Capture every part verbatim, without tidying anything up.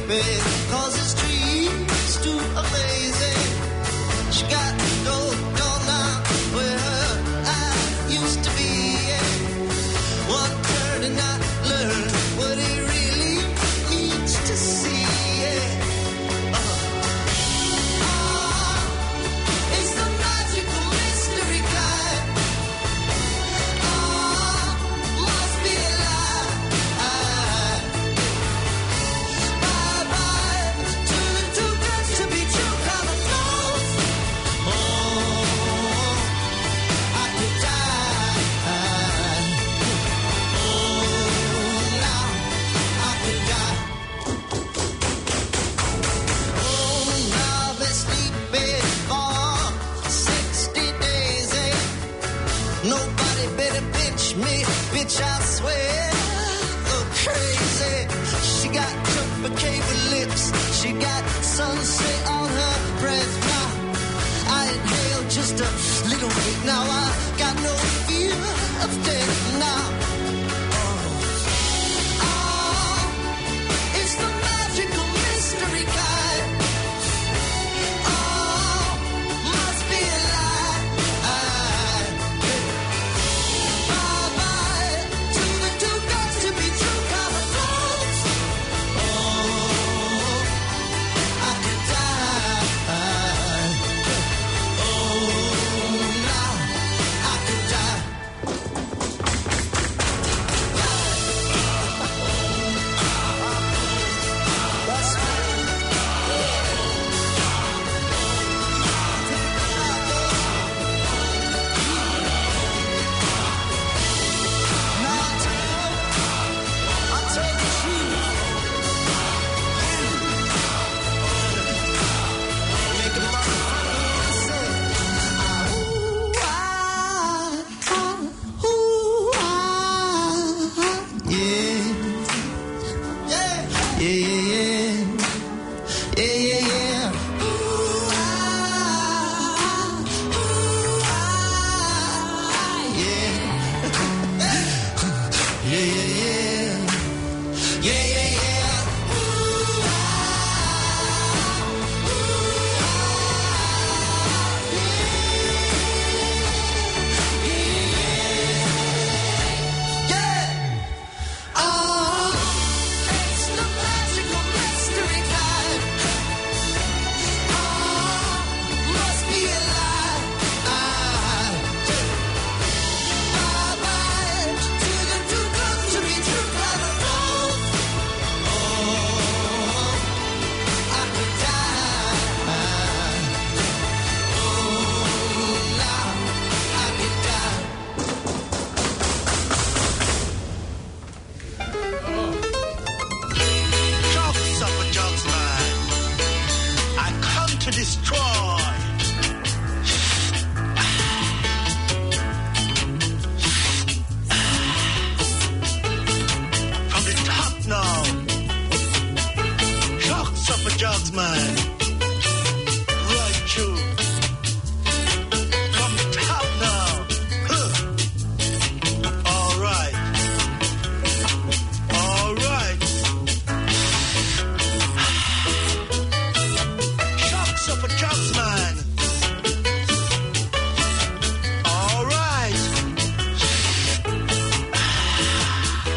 sleeping, cause his dreams too amazing. She got no door now where her eye used to be. Yeah. One turn and I learned what he really needs to see. Yeah. Bitch, I swear, go crazy. She got Trump cable lips. She got sunset on her breath. Now I inhale just a little bit. Now I got no fear of death. Now, oh, oh, it's the magical mystery kind. Oh, must be a lie.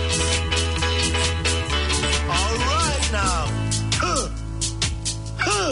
Huh.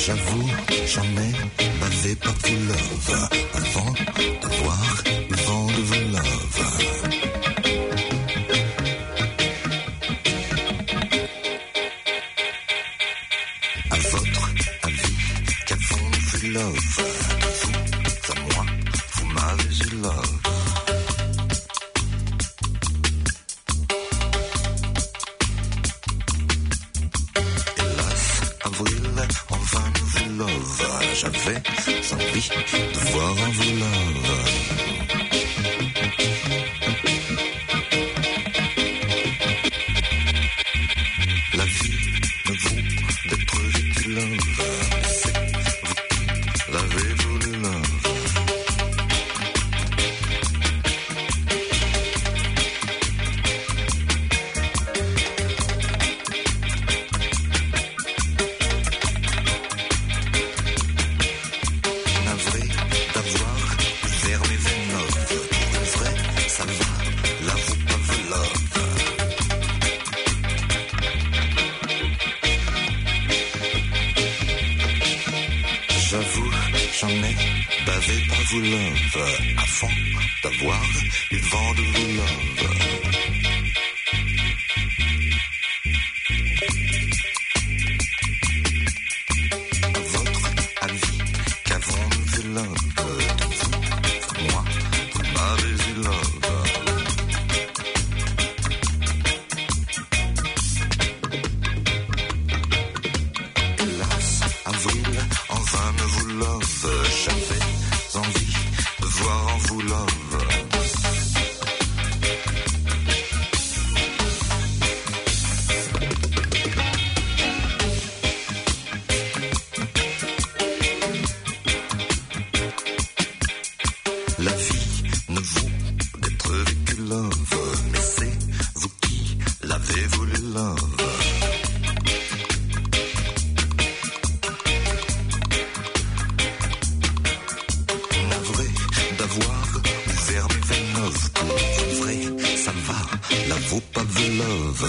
J'avoue, j'en ai bavé par vos love avant d'avoir le vent de vos love. À votre avis, qu'avons-nous vu love? Vous à moi, vous m'avez eu love. J'avais envie de voir en vous love. La vie ne vaut d'être vécue love. C'est vous qui l'avez voulu love. Vous love avant d'avoir eu le vent de vous love. À votre avis, qu'avons-nous vu love? De vous, moi, vous m'avez eu love. Hélas, avril, en vain ne vous love. J'avais envie de voir en vous love. La vie ne vaut d'être vécue love, mais c'est vous qui l'avez voulu love. La vaut pas de love.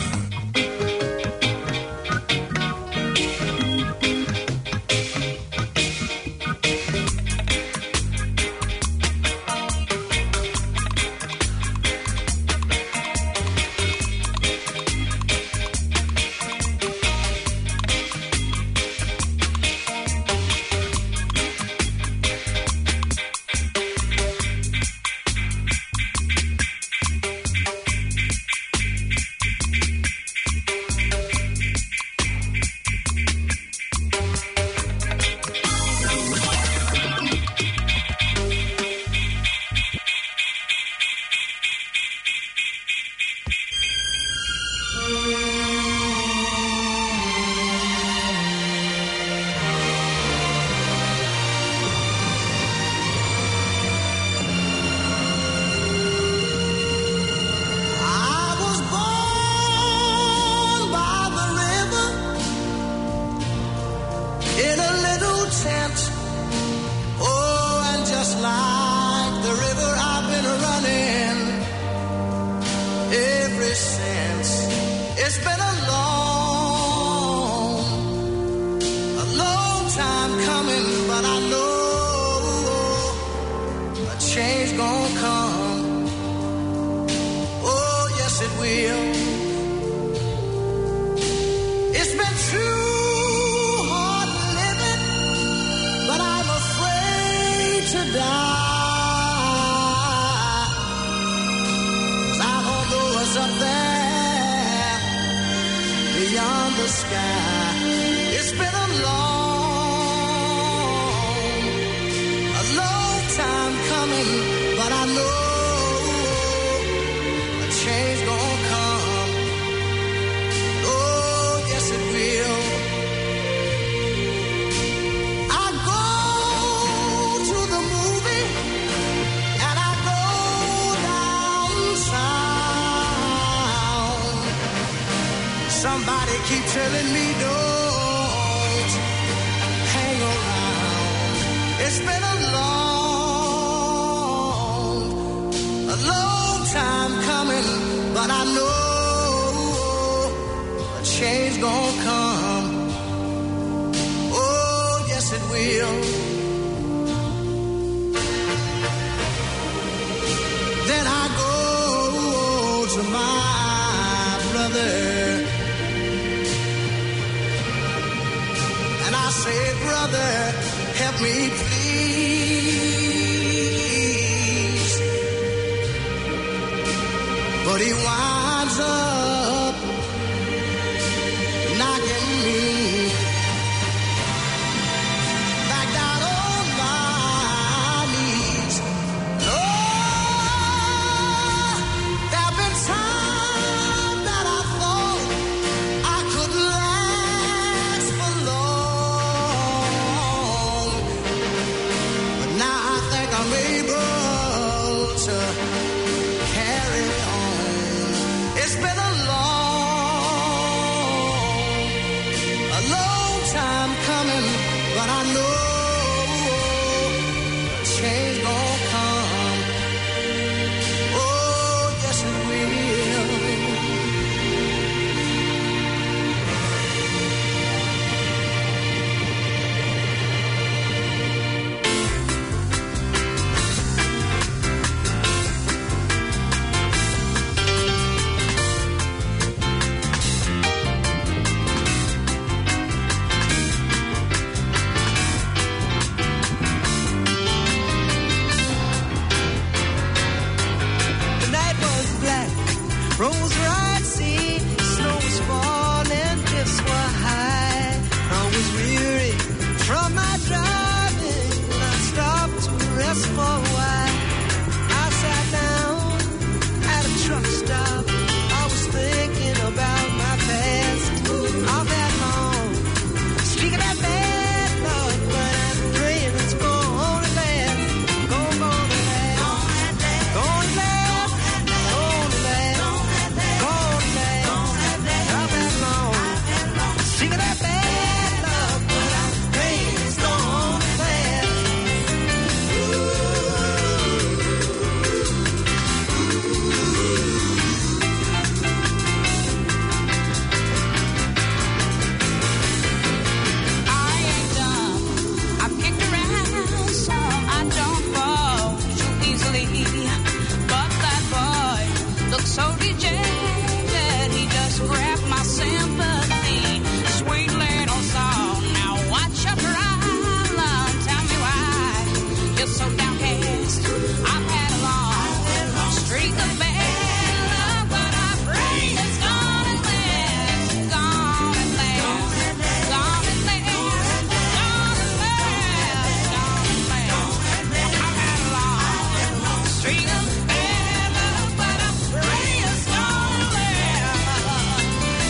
Somebody keep telling me don't hang around. It's been a long, a long time coming, but I know a change gonna come. Oh, yes it will. Then I go to my brother and I say, brother, help me please. But he winds up knocking me back down on my knees. Oh, there have been times that I thought I could last for long, but now I think I'm able to carry on. It's been a time coming, but I know change gon' come. Oh, yes it will. Roads were I'd see, snow was falling, drifts were high. I was weary from my driving, and I stopped to rest for a while. I sat down at a truck stop. I was thinking about my past. All that long, speaking that bad love, but I'm praying it's gonna last. Gonna, gonna last. Gonna last. So dejected, he just grabbed my sympathy. Sweet little soul, now watch your problem. Tell me why you're so downcast. I've had a long streak of bad luck, but I pray it's gonna last, gonna last, gonna last, gonna last, gonna last. I've had a long streak of bad luck, but I pray it's gonna last.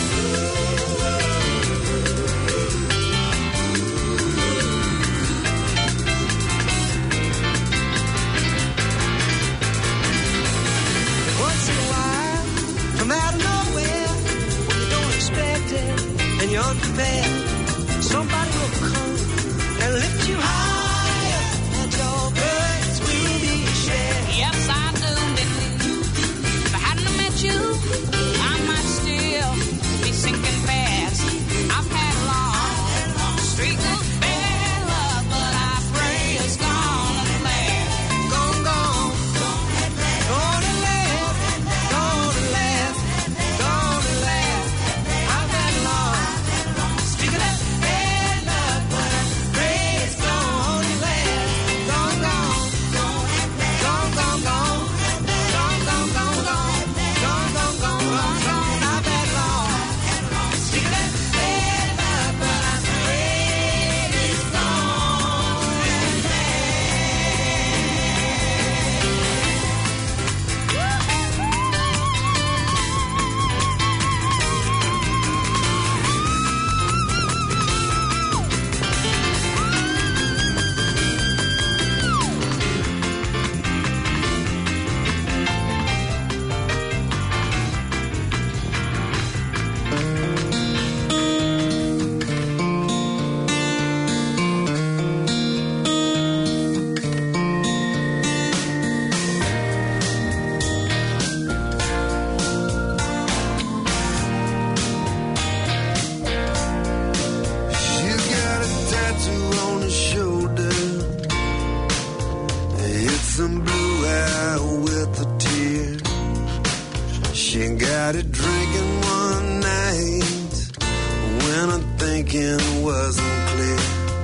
Once in a while, from out of nowhere, when you don't expect it and you're unprepared, somebody will come and lift you higher, and your burdens will be shared. Yes, I do believe if I hadn't met you, I might still be sinking fast. I've had a long streak of bad luck, but I pray it's gonna last. Gone, gone, gonna last, gonna last, gonna last. I've had a long streak of that bad luck, but I pray it's gonna started drinking one night when I'm thinking wasn't clear.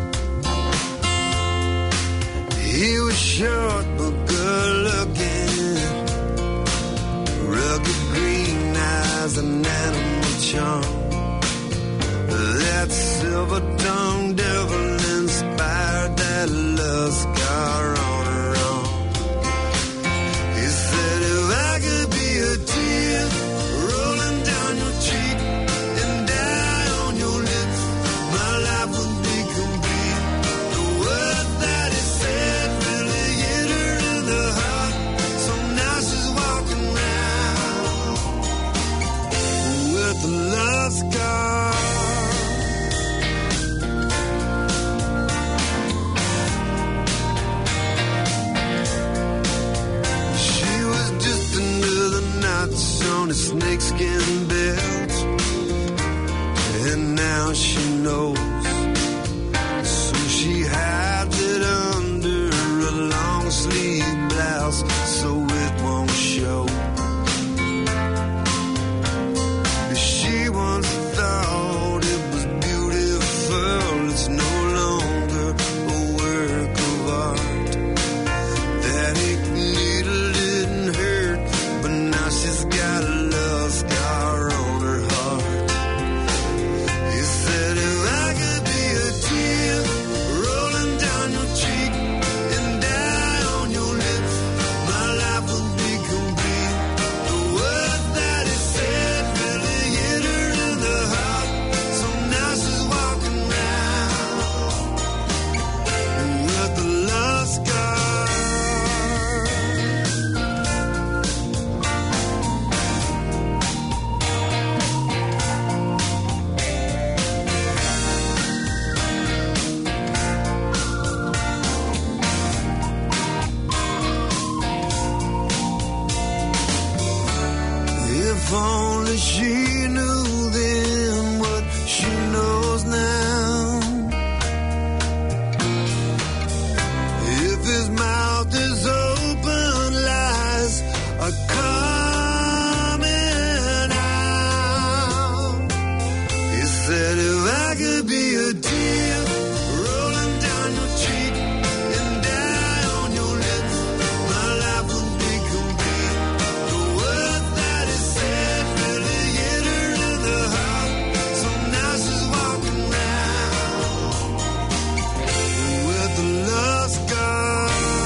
He was short but good looking, rugged green eyes and animal charm. That silver-tongued devil inspired that love scar on her arm. He said, if I could be a tear rolling down your cheek and die on your lips, my life would be complete. The word that he said really hit her in the heart, so now she's walking around with a love scar. On a snakeskin belt, and now she knows, so she hides it under a long sleeve blouse so it won't show. She once thought it was beautiful, it's no longer a work of art. That ink needle didn't hurt, but now she's got a love scar on her heart. He said, if I could be a tear rolling down your cheek and die on your lips, my life would be complete. The word that he said really hit her in the heart, so now she's walking around with a love scar. If only she knew then what she knows now. If his mouth is open, lies are coming out. He said, if I could be a tear rolling down your cheek and die on your lips, my life would be complete. The word that he said really hit her in the heart, so now she's walking around with a love scar.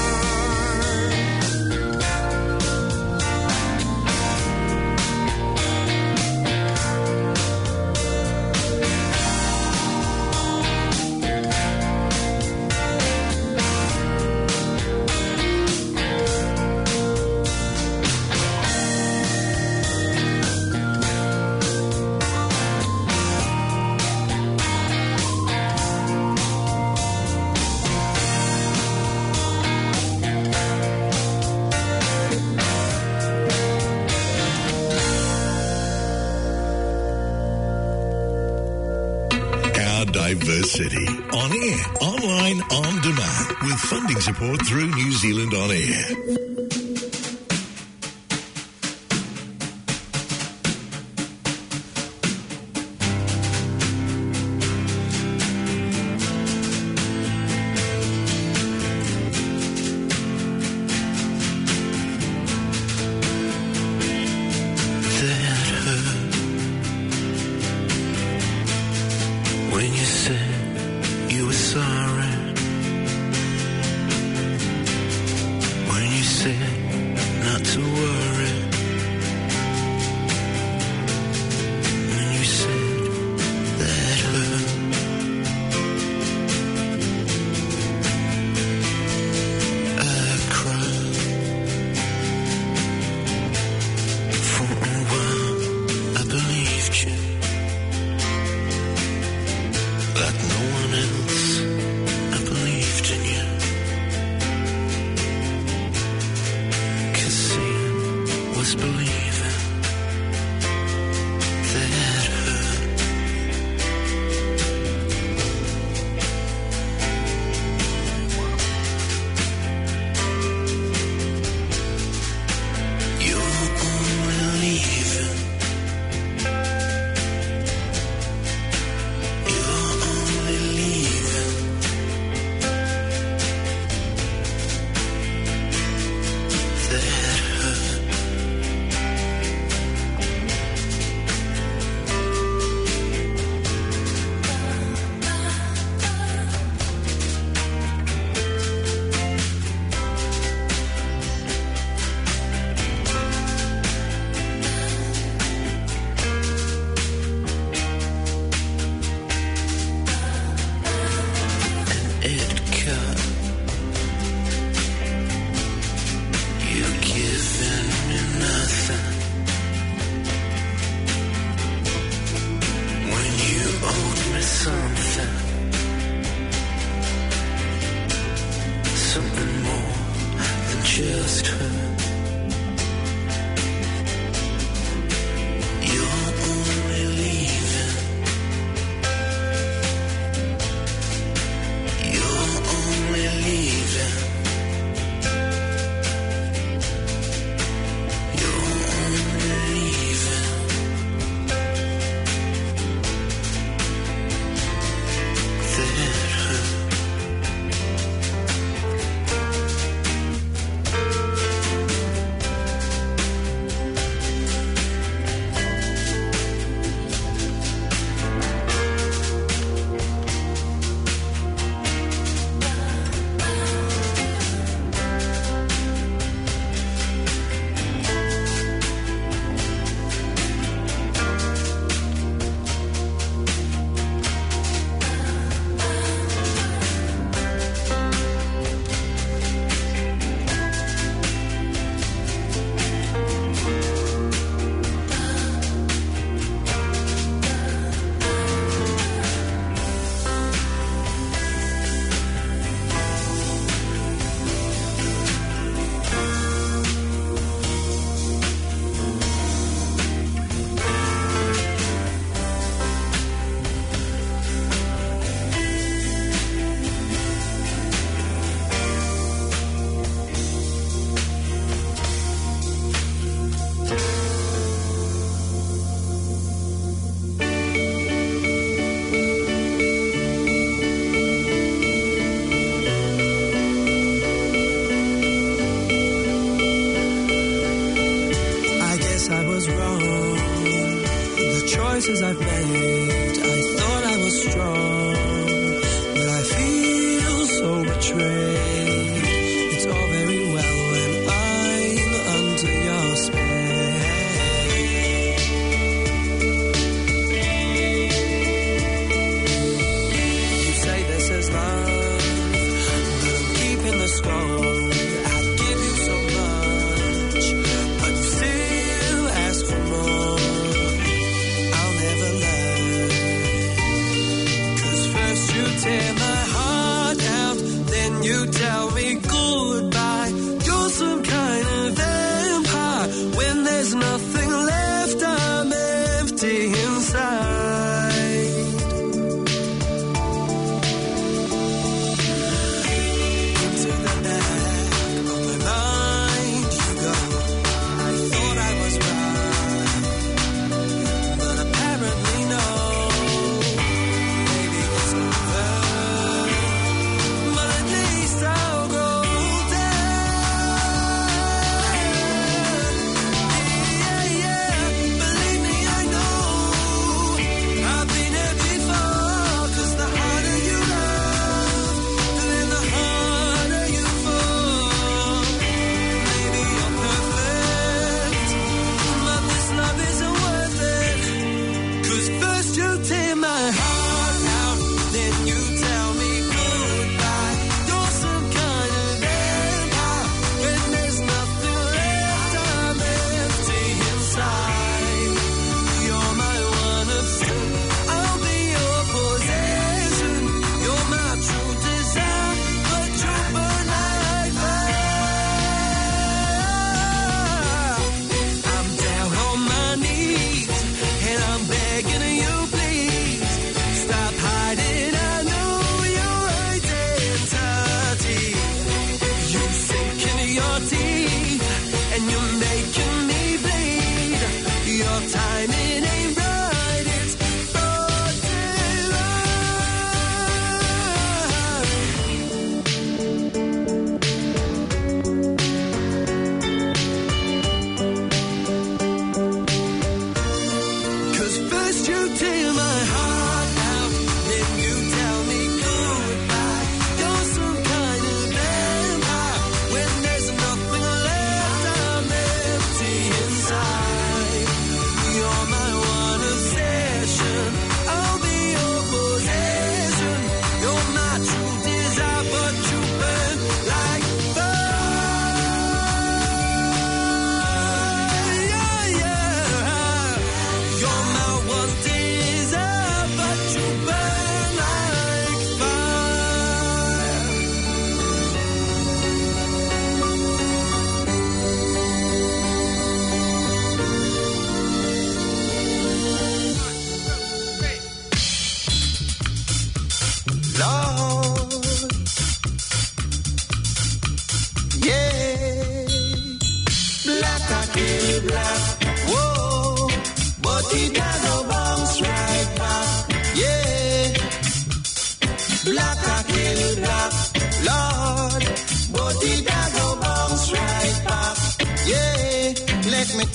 Our diverse city. On air, online, on demand. With funding support through New Zealand On Air. When you said you were sorry, when you said not to worry, when you said that hurt, I cried for a while. I believed you. That just her. You're only leaving. You're only leaving. You're only leaving. That hurt.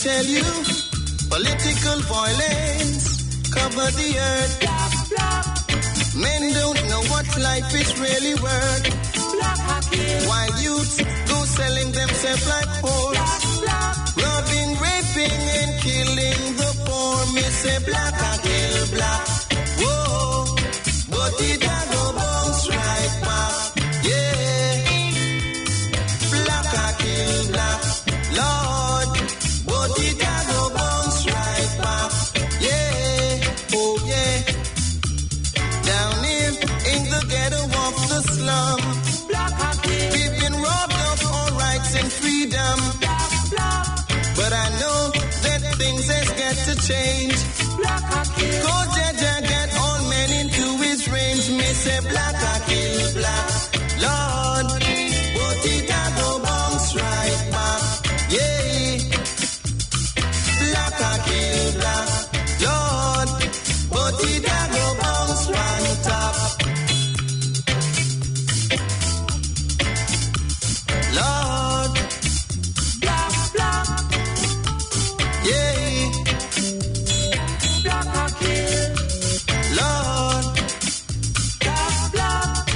tell you, political violence cover the earth. Black, black. Men don't know what life is really worth. Black, while youths go selling themselves like whores. Black, black. Robbing, raping, and killing the poor. Me say black, I kill black. Whoa, but it a go bounce right back. Yeah, black, I kill black. Lord, but it a go bounce right back. Yeah, oh yeah. Down here in the ghetto of the slum, we've been robbed of our rights and freedom. But I know that things has got to change. Cause Jaja got all men into his range. Me say black, I kill black. Lord, but it a go bounce right back. Yeah, black, I kill black. Lord, but it a go bounce right top. Lord, black, black. Yeah, black, I kill. Lord, black, black.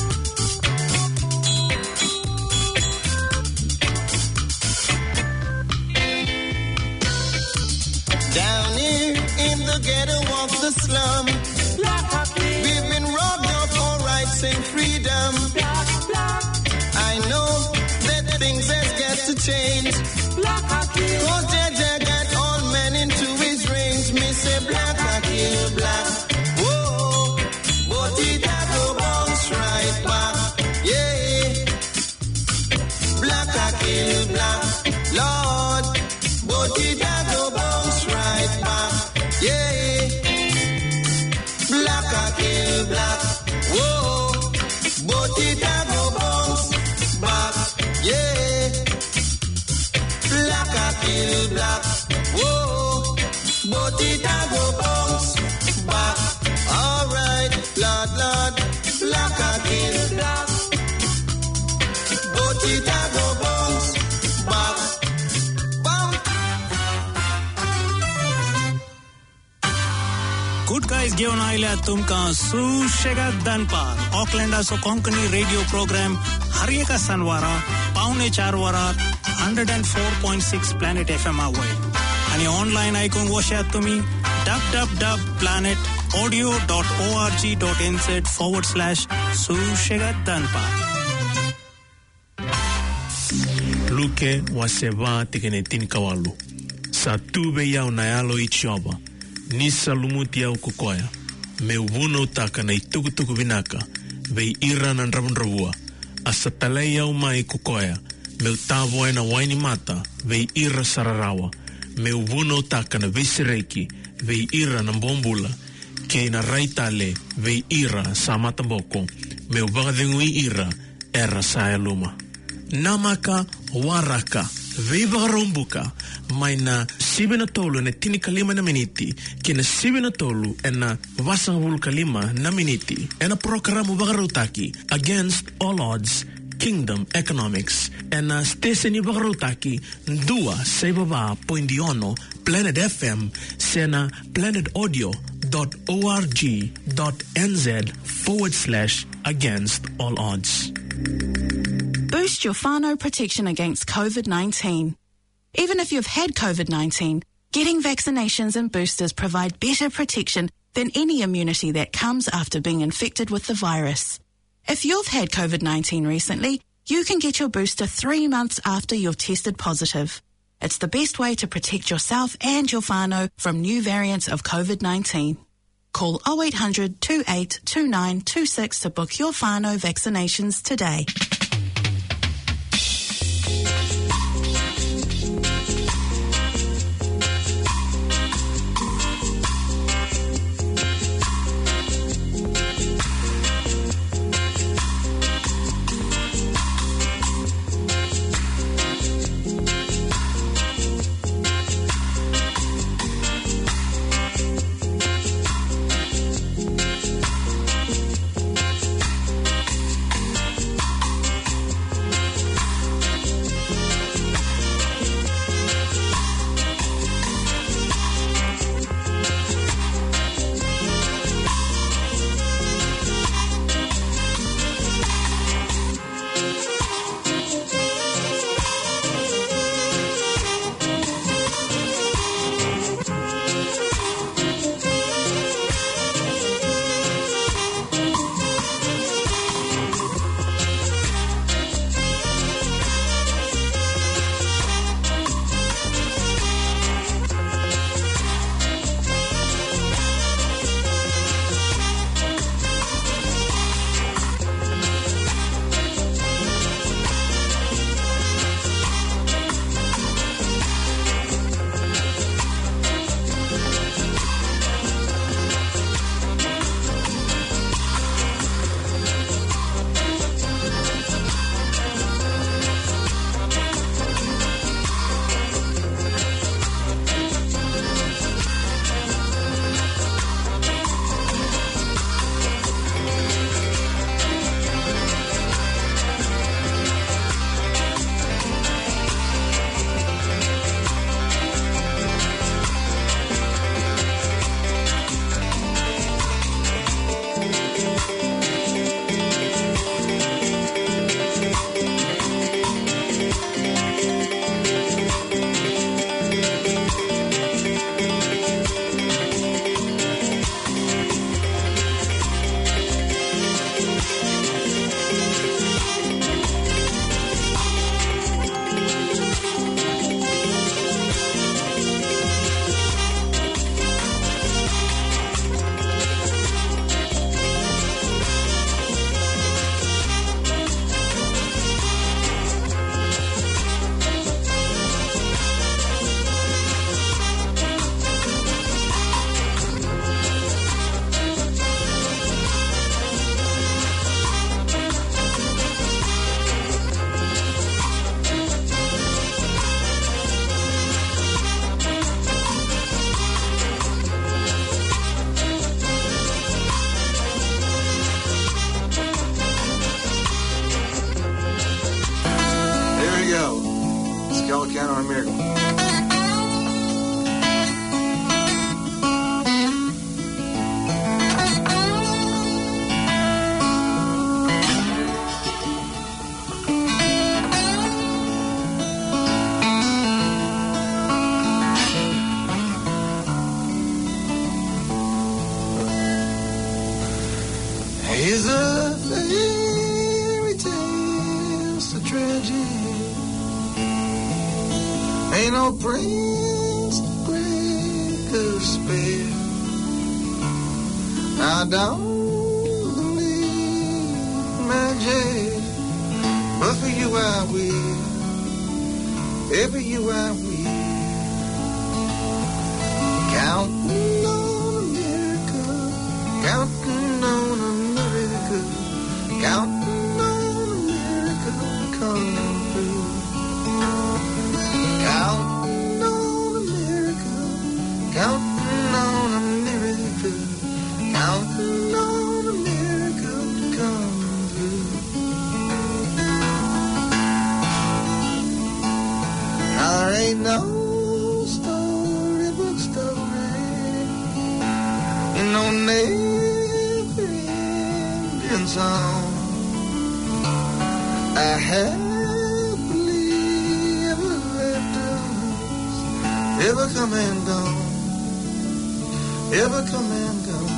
Down here in the ghetto of the slum, we've been robbed of our rights and freedom. I know that things has got to change. Cause Jaja got all men into his range. Me say black, I kill black. Whoa, but it a go bounce right back. Yeah, black, I kill black. Lord, but it a go bounce right back. Yeah, black, I kill black. Whoa, but it a go bounce back. Yeah, black, I kill black. Whoa, but it a go bounce back. All right, Lord, Lord, black, I kill black. But it a go bounce back. Good guys घेऊन आयल्या तुमका सुशेगात दनपार ऑकलँडाचो Konkani radio programme हर एका शनिवारा पावणे चार वरार one oh four point six planet F M वयर आणि ऑनलाईन ऐकूंक वशात तुम्ही dub dub dub planet audio dot O R G dot N Z forward slash सुशेगात दनपार Luke waseva tikene tin kawalu sa tube ya unayalo ichioba Nisa lumuti au kukoya. Me uvuno taka na itukutuku vinaka. Vei ira na nravunravua. Asa talei au mai kukoya. Me utavo ena waini mata. Vei ira sararawa. Me uvuno taka na visireiki. Vei ira na mbombula. Ke na raitale. Vei ira sa matamboko. Me uvagavengui ira. Era sa luma. Namaka waraka. Vei vagarombuka. Mai na sibina tolu na tini kalima na miniti. Kina sibina tolu ena wasang vul kalima na miniti. Ena programo bagarutaki Against All Odds Kingdom Economics. Ena station bagarutaki Ndua Sebaba Poindiono Planet F M Sena planetaudio.org.nz forward slash against all odds. Boost your whānau protection against COVID nineteen. Even if you've had COVID nineteen, getting vaccinations and boosters provide better protection than any immunity that comes after being infected with the virus. If you've had COVID nineteen recently, you can get your booster three months after you've tested positive. It's the best way to protect yourself and your whānau from new variants of COVID nineteen. Call oh eight hundred, two eight two nine two six to book your whānau vaccinations today. a miracle. Here's a fairy tale, it's a tragedy. Ain't no prince to break her spell. I don't believe magic, but for you I will. Yeah, for you I will. Counting on a miracle, counting on a miracle, counting on a miracle to come through. Counting on a miracle, counting on a miracle, counting on a miracle to come through. There ain't no storybook story, no never ending song. I happily ever left us, ever come and gone, ever come and gone.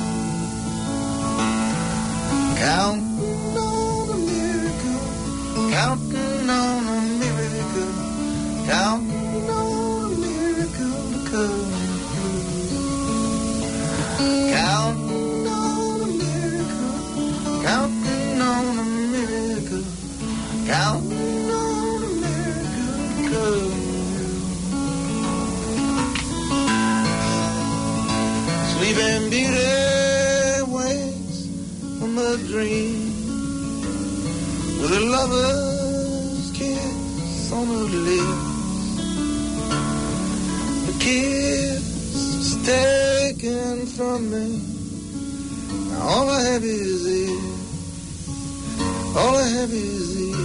Counting on a miracle, counting on a miracle, counting on a miracle to come through. Counting on a miracle, counting on a miracle, counting on a miracle to come through. Sleeping Beauty wakes from a dream with a lover's kiss on her lips. The kiss is taken from me. Now all I have is it. All I have is it.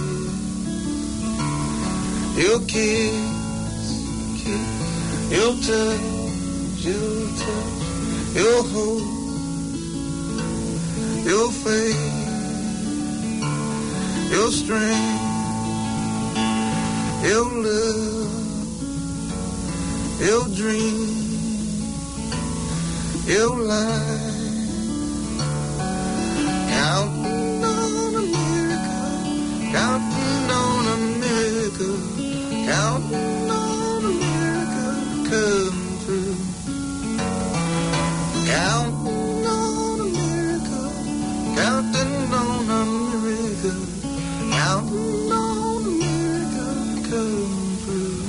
Your kiss, kiss, your touch, your touch, your hold, your faith, your strength, your love, your dream, your life. Counting on a miracle, counting on a miracle, counting on a miracle to come through. Counting on a miracle, counting on a miracle, counting on a miracle to come through.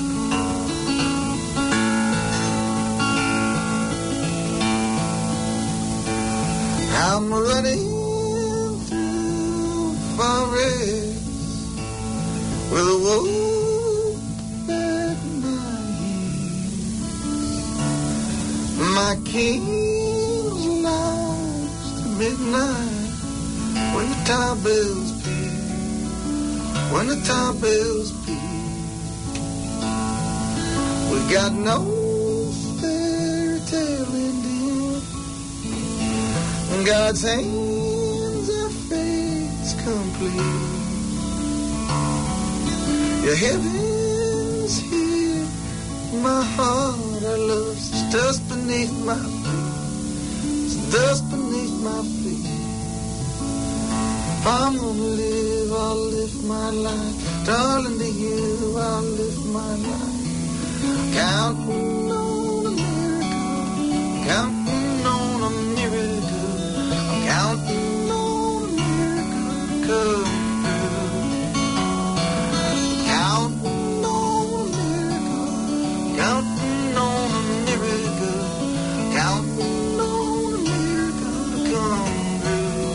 I'm running through forest with a wolf at my heels. My king's lost at midnight when the top bells peal, when the top bells peal. We got no fairy tale ending. God's hands are fate's complete. Your heaven's here, my heart, our love's dust beneath my feet. It's dust beneath my feet. If I'm gonna live, I'll live my life. Darling, to you, I'll live my life. Counting on a miracle, counting on a miracle. Counting on a miracle to come through. Counting on a miracle, counting on a miracle, counting on a miracle to come through.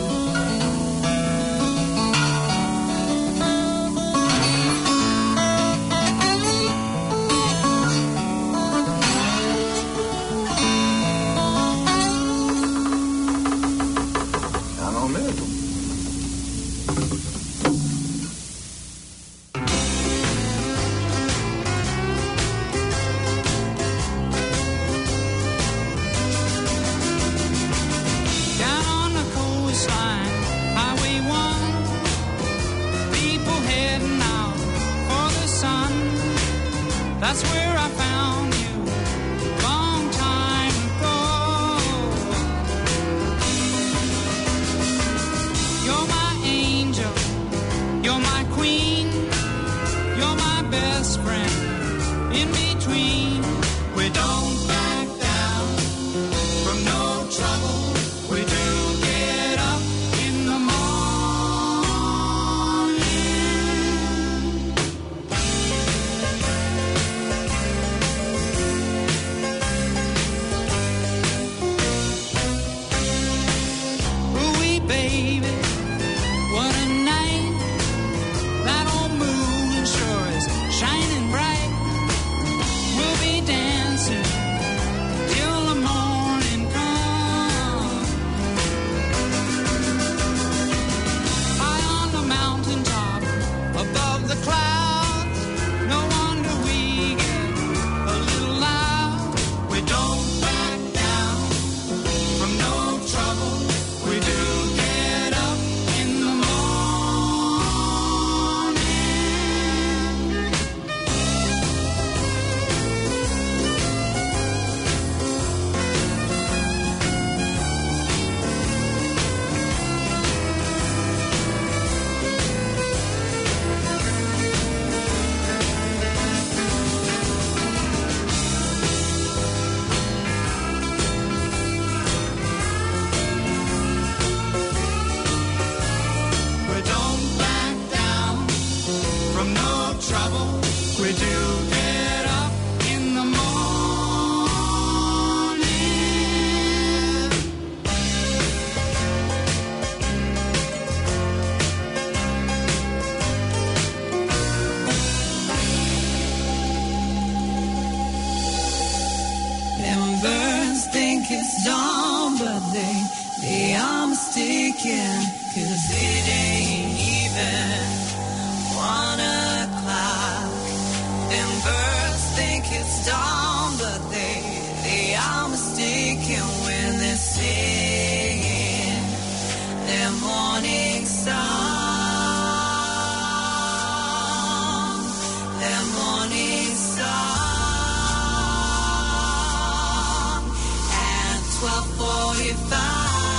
That's where I found you, long time ago. You're my angel, you're my queen, you're my best friend. In between, we don't back down from no trouble. We do get up in the morning. Ooh-wee, baby, what a night. That old moon sure is shining bright. We'll be dancing till the morning comes. High on the mountaintop, above the clouds. No wonder we get a little loud. We don't back down from no trouble. We do get up in the morning. We don't back down from no trouble. We do get up in the morning. Them birds think it's dawn, but they, they are mistaken. Cause it ain't even one o'clock. Them birds think it's dawn, but they, they are mistaken when they're singing their morning song. Their morning song at twelve forty-five.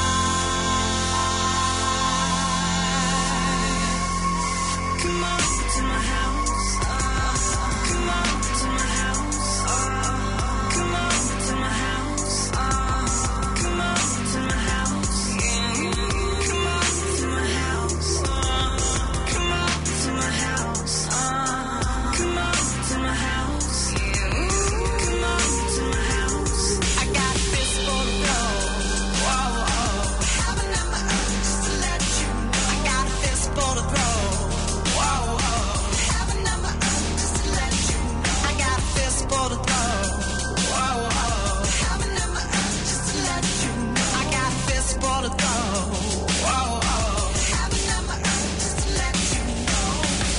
Come on to my house. Come on to my house. Come on to my house. Come on to my house. Come on to my house. Come on to my house. Come on to my house. Come on to my house. I got this for the road. Whoa, whoa. Haven't had my own just to let you know. I got this for the road. Whoa, whoa. Haven't had my own just to let you know. I got this for the road. Whoa, whoa. Haven't had my own just to let you know. I got this for the road. Whoa, whoa. Haven't had my own just to let you know.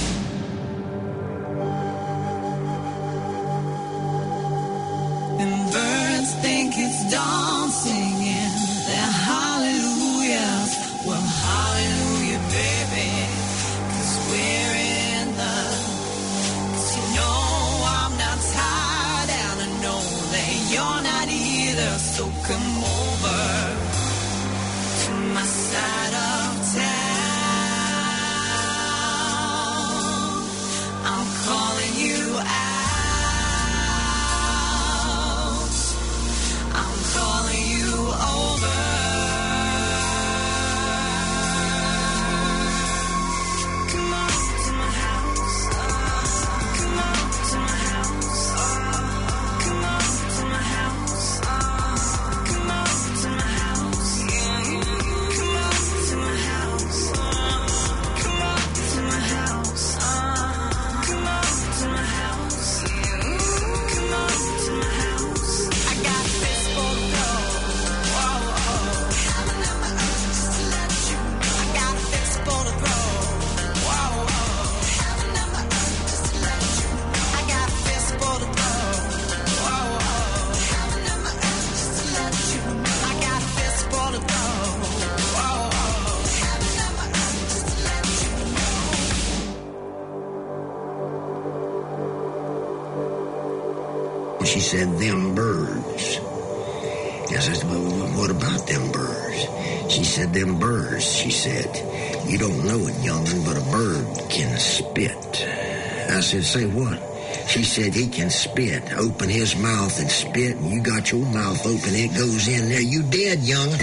And birds think it's dawn singing their hallelujahs. Well, hallelujah, baby, 'cause we're in love. 'Cause you know I'm not tired and I know that you're not either. So come over to my side of town. I'm calling you out. I'm calling you over. Come on to my house. Come on to my house. Come on to my house. Come on to my house. Come on she said, them birds. I said, well, what about them birds? She said, them birds, she said, you don't know it, young'un, but a bird can spit. I said, say what? She said, he can spit. Open his mouth and spit, and you got your mouth open, it goes in there. You dead, young'un.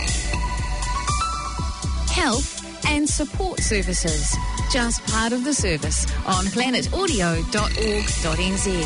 Health and support services. Just part of the service on planet audio dot org dot n z.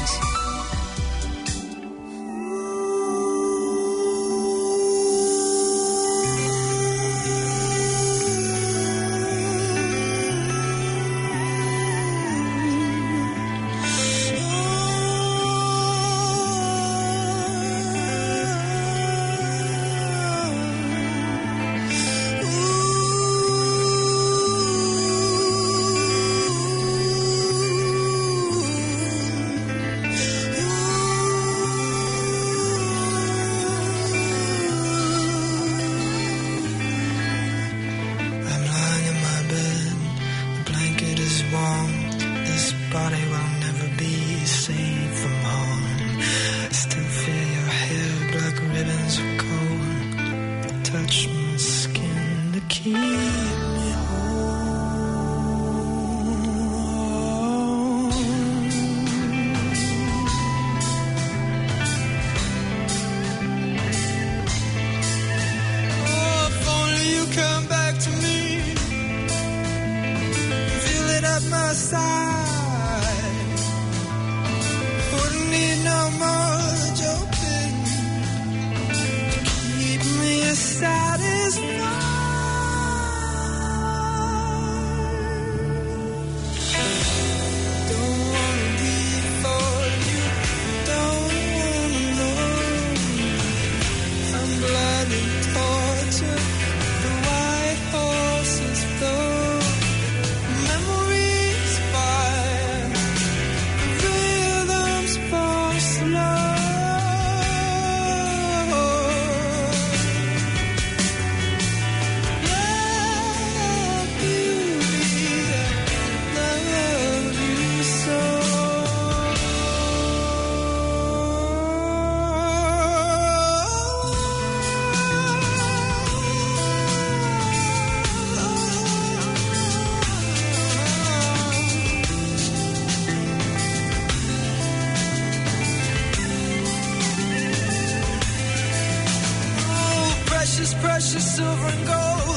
Precious silver and gold,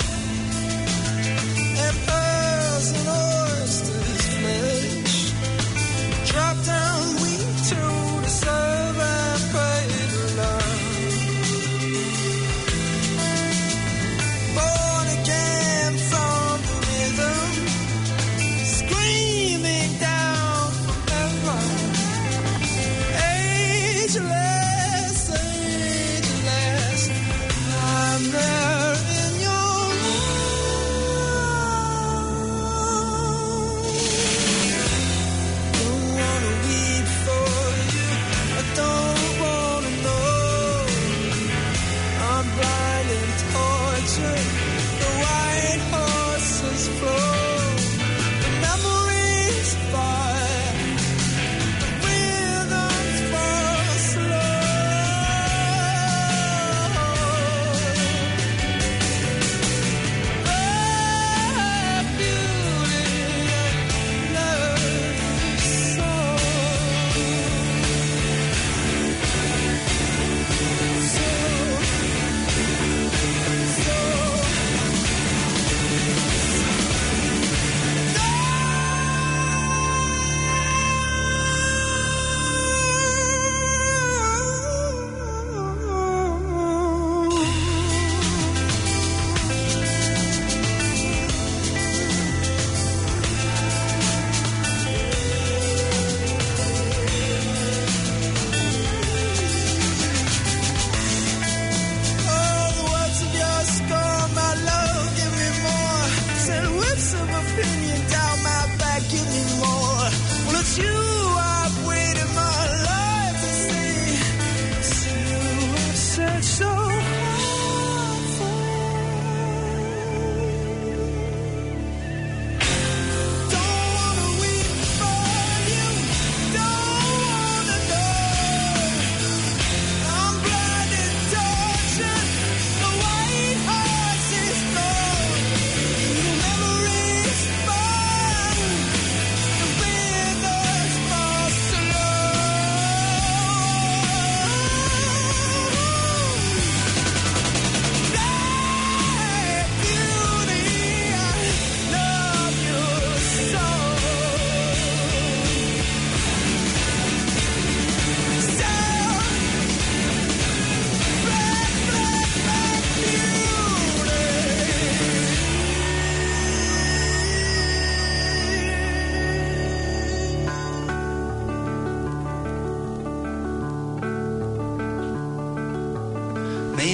and pearls and oysters flesh. Drop down wheat to serve and pray to love. Born again from the rhythm, screaming down from heaven. Ageless, ageless, I'm there in your love.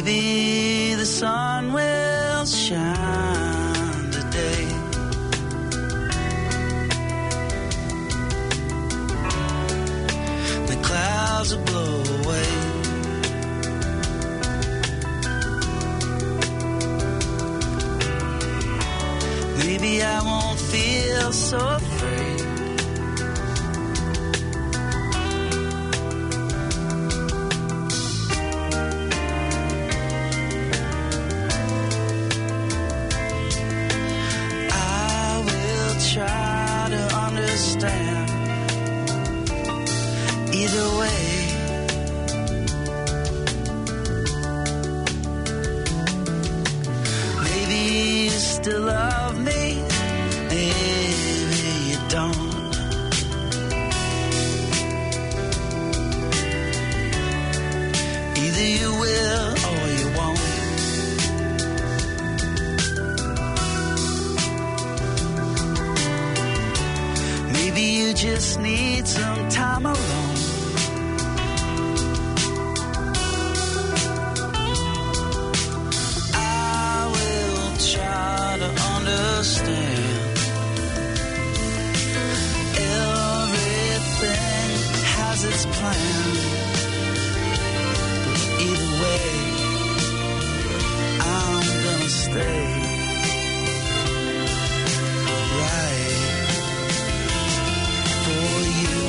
Maybe the sun will shine today. The clouds will blow away. Maybe I won't feel so afraid. I will try to understand. Either way, maybe you still love me, maybe you don't. Either you will or you won't. Maybe you just need some time alone. Understand. Everything has its plan. But either way, I'm gonna stay right for you.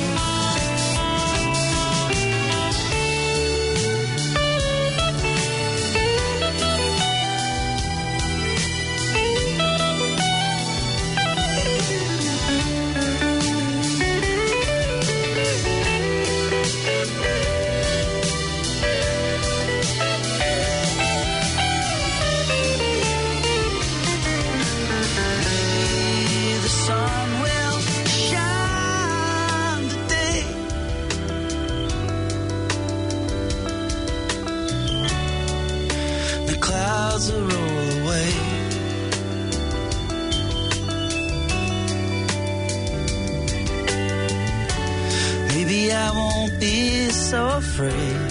I won't be so afraid.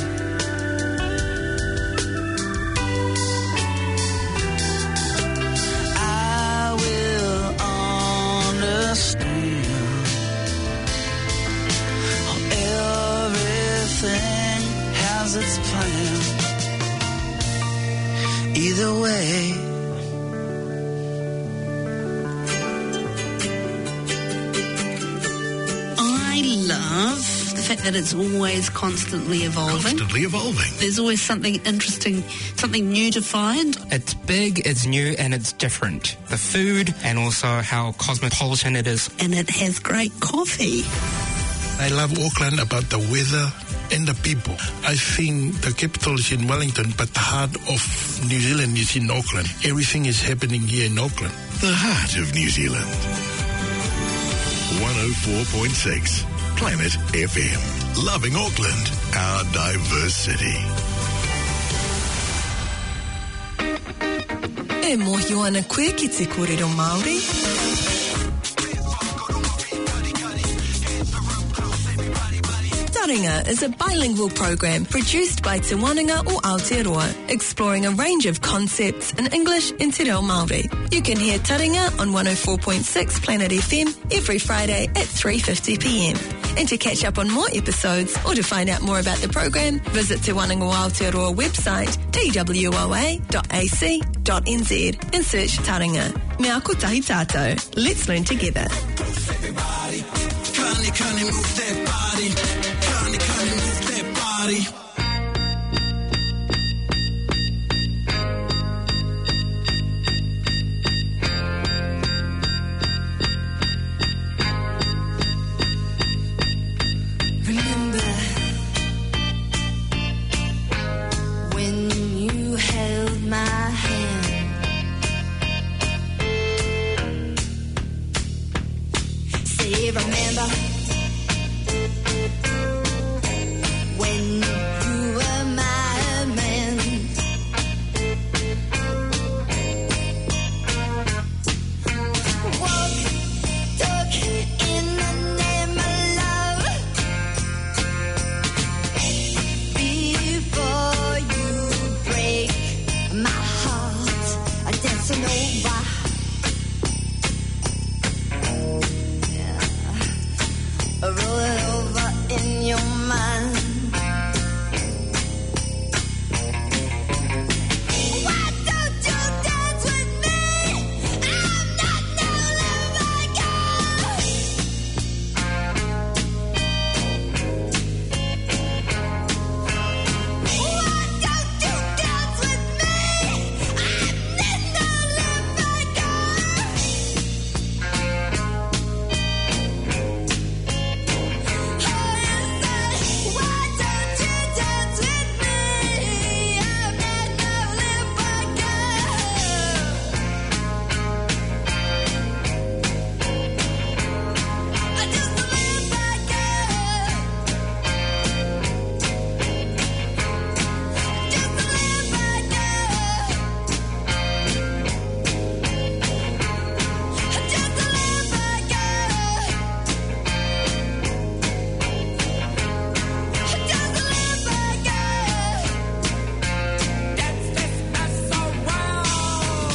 I will understand. Everything has its plan. Either way. That it's always constantly evolving. Constantly evolving. There's always something interesting, something new to find. It's big, it's new, and it's different. The food and also how cosmopolitan it is. And it has great coffee. I love Auckland about the weather and the people. I think the capital is in Wellington, but the heart of New Zealand is in Auckland. Everything is happening here in Auckland. The heart of New Zealand. one oh four point six. Planet F M. Loving Auckland, our diverse city. E mohi ana koe ki te kōrero Māori. Taringa is a bilingual program produced by Te Wananga o Aotearoa, exploring a range of concepts in English and Te Reo Māori. You can hear Taringa on one oh four point six Planet F M every Friday at three fifty p m. And to catch up on more episodes or to find out more about the program, visit Te Wananga o Aotearoa website t w o a dot a c dot n z and search Taringa. Me ako tahi tātou. Let's learn together. Everybody, kindly, kindly move that body. Kindly, kindly move that body. Remember when you were my man? Walk, talk in the name of love before you break rolling over. Yeah. Rolling over in your mind. Why don't you dance with me? I'm not no living girl. Why don't you dance with me? I'm not no living girl. Why don't you dance with me? I'm not no living girl. I just a living girl. Just a living girl. Just a living girl. Just a living girl. That's this mess around.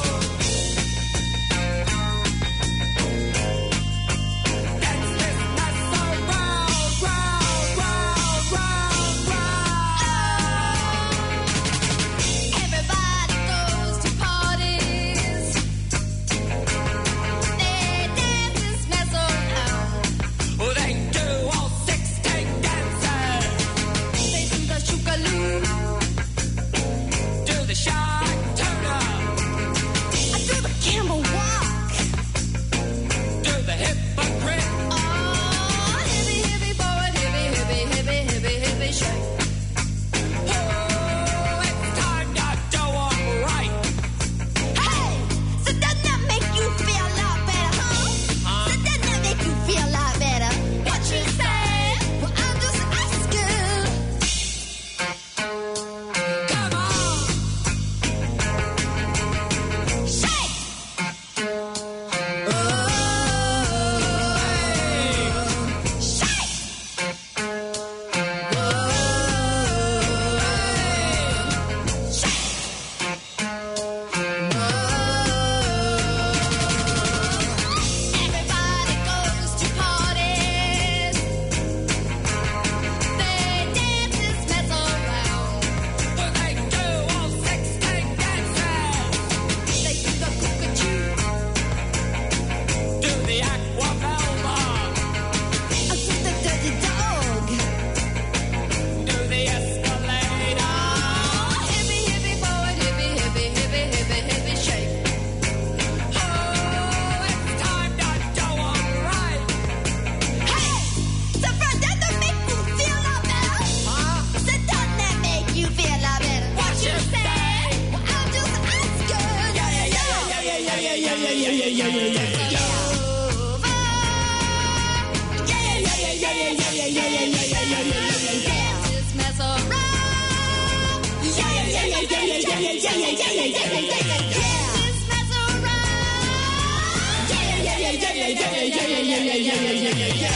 That's this mess around, round, round, round, round. Everybody goes to parties. They dance this mess around. Oh, they do all sixteen dances. They do the shookaloo, do the shot turner, I do the camel walk, do the hypocrite. Oh, hippie, hippie, forward, hippie, hippie, hippie, hippie, hippie, shake. Oh, it's time to do 'em right. Hey, so doesn't that make you feel a lot better, huh? So doesn't that make you feel a lot better? What you say? Well, I'm just asking. Come on. Shake. Oh, shake. Everybody goes to parties. They dance this mess around. They do all sixteen dances. They do the cockatoo, do the aqua velva, do the dirty dog, do the escalator. Hippie, hippie, forward, hippie, hippie, hippie, hippie, hippie, shake. Oh, it's time to do 'em right. Hey, so friend, doesn't that make you feel a lot better? Huh? So doesn't that make you feel a lot better? What you say? Well, I'm just asking. Yeah, yeah, yeah, yeah, yeah, yeah, yeah, yeah, yeah, yeah, yeah, yeah, yeah, yeah, yeah. Yeah, yeah, yeah, yeah, yeah, yeah, yeah, yeah, yeah, yeah, yeah, yeah, yeah, yeah, yeah. This mess around. Yeah, yeah, yeah, yeah, yeah, yeah, yeah, yeah, yeah, yeah, yeah, yeah, yeah, yeah, yeah. This mess around. Yeah, yeah, yeah, yeah, yeah, yeah, yeah, yeah, yeah, yeah, yeah, yeah, yeah, yeah, yeah.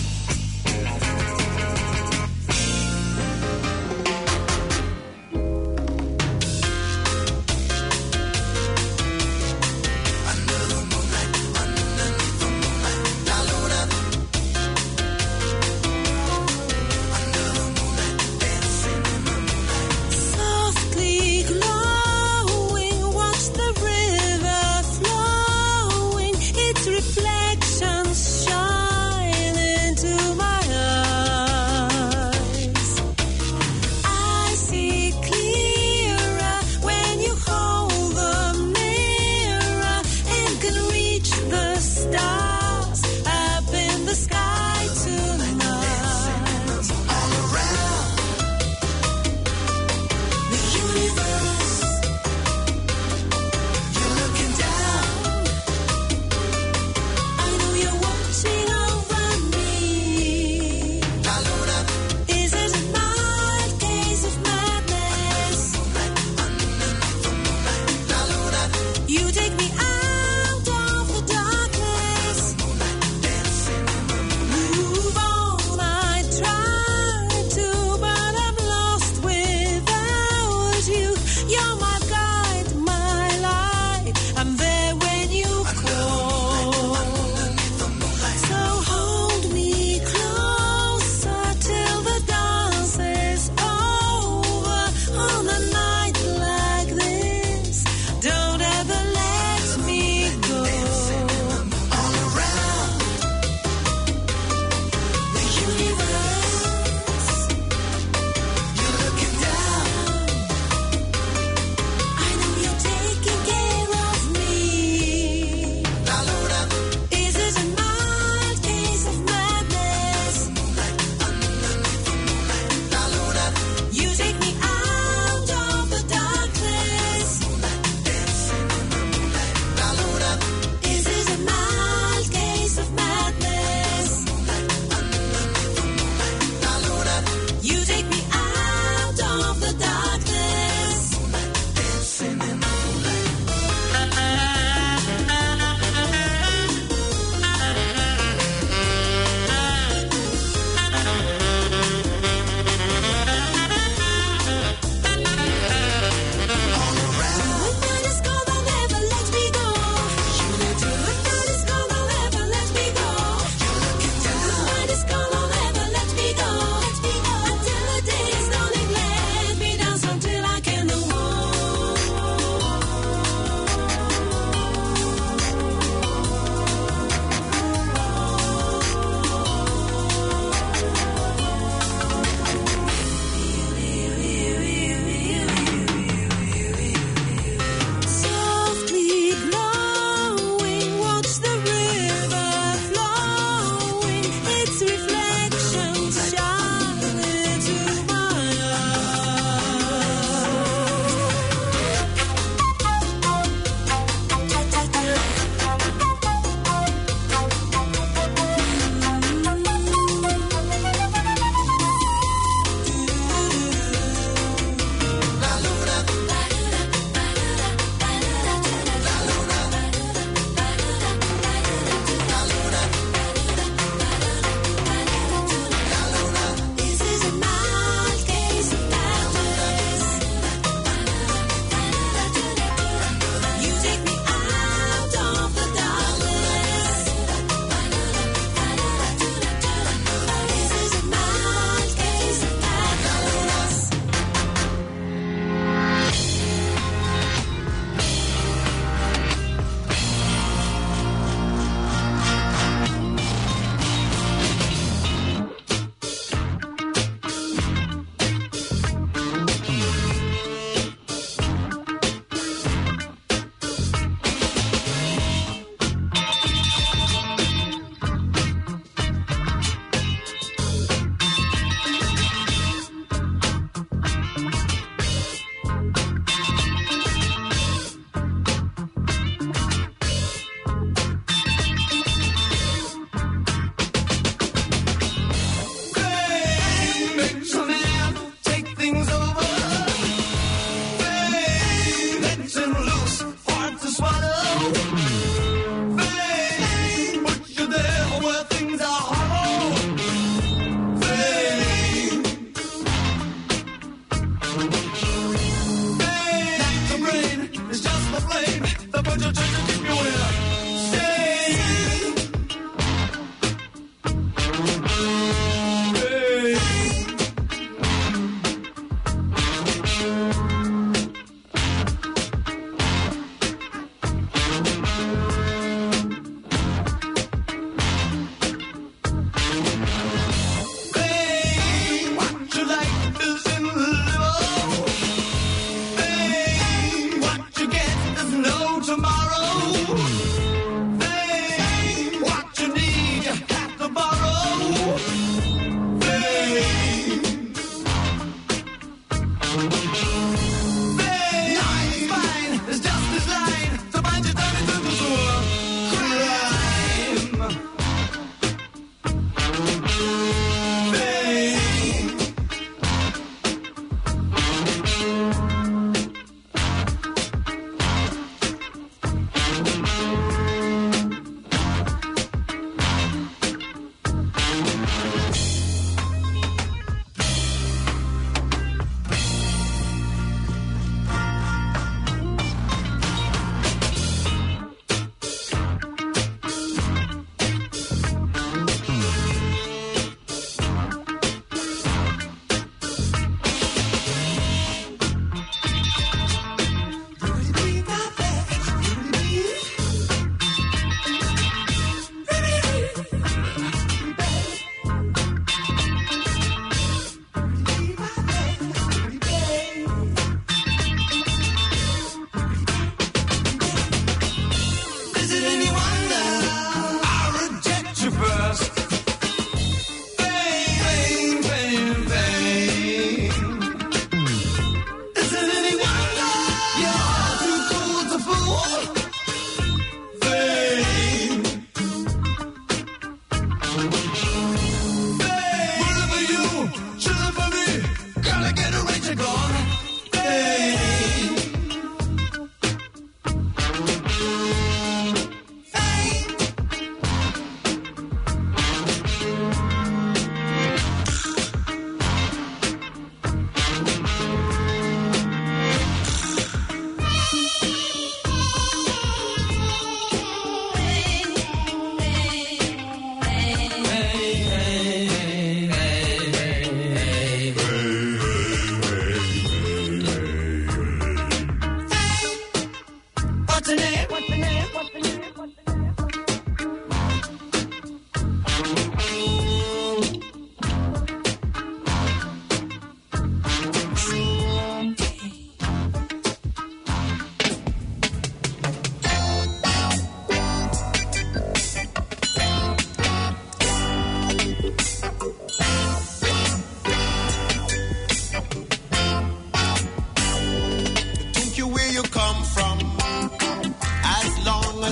Softly glowing, watch the river flowing, its reflections shine into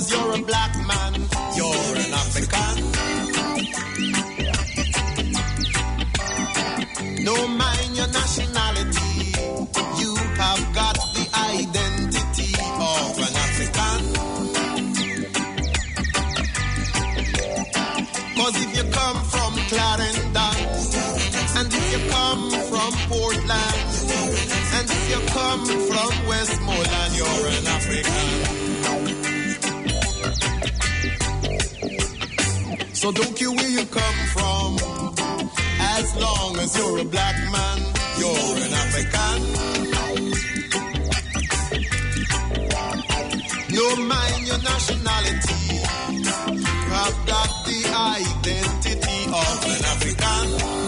as you're a black man, you're an African. No mind your nationality, you have got the identity of an African. Cause if you come from Clarendon, and if you come from Portland, and if you come from Westmoreland, you're an African. So don't care where you come from, as long as you're a black man, you're an African. No mind your nationality, you have got the identity of an African.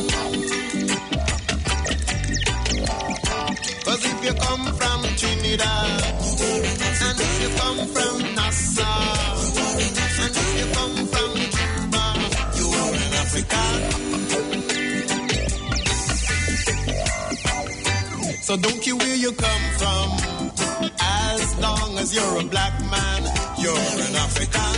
Cause if you come from Trinidad, and if you come from Nassau, and if you come from Cuba, you are an African. So don't care where you come from, as long as you're a black man, you're an African.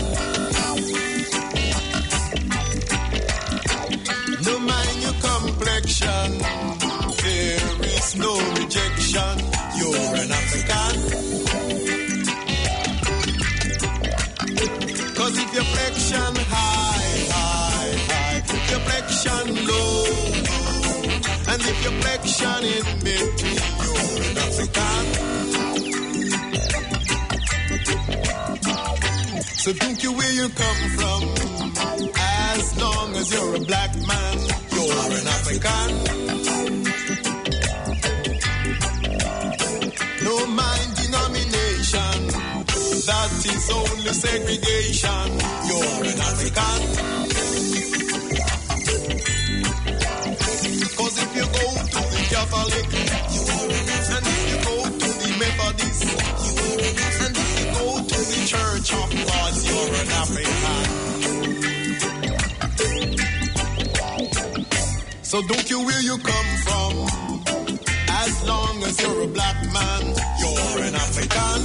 No mind your complexion, there is no rejection, you're an African. Cause if your flexion high, high, high, if your flexion low, and if your flexion in between, you're an African. So don't care where you come from, as long as you're a black man, you're an African. No mind denomination, that is only segregation, you're an African. Cause if you go to the Catholic, and if you go to the Methodist, and if you go to the Church of God, you're an African. So don't care where you come from, as long as you're a black man, you're an African.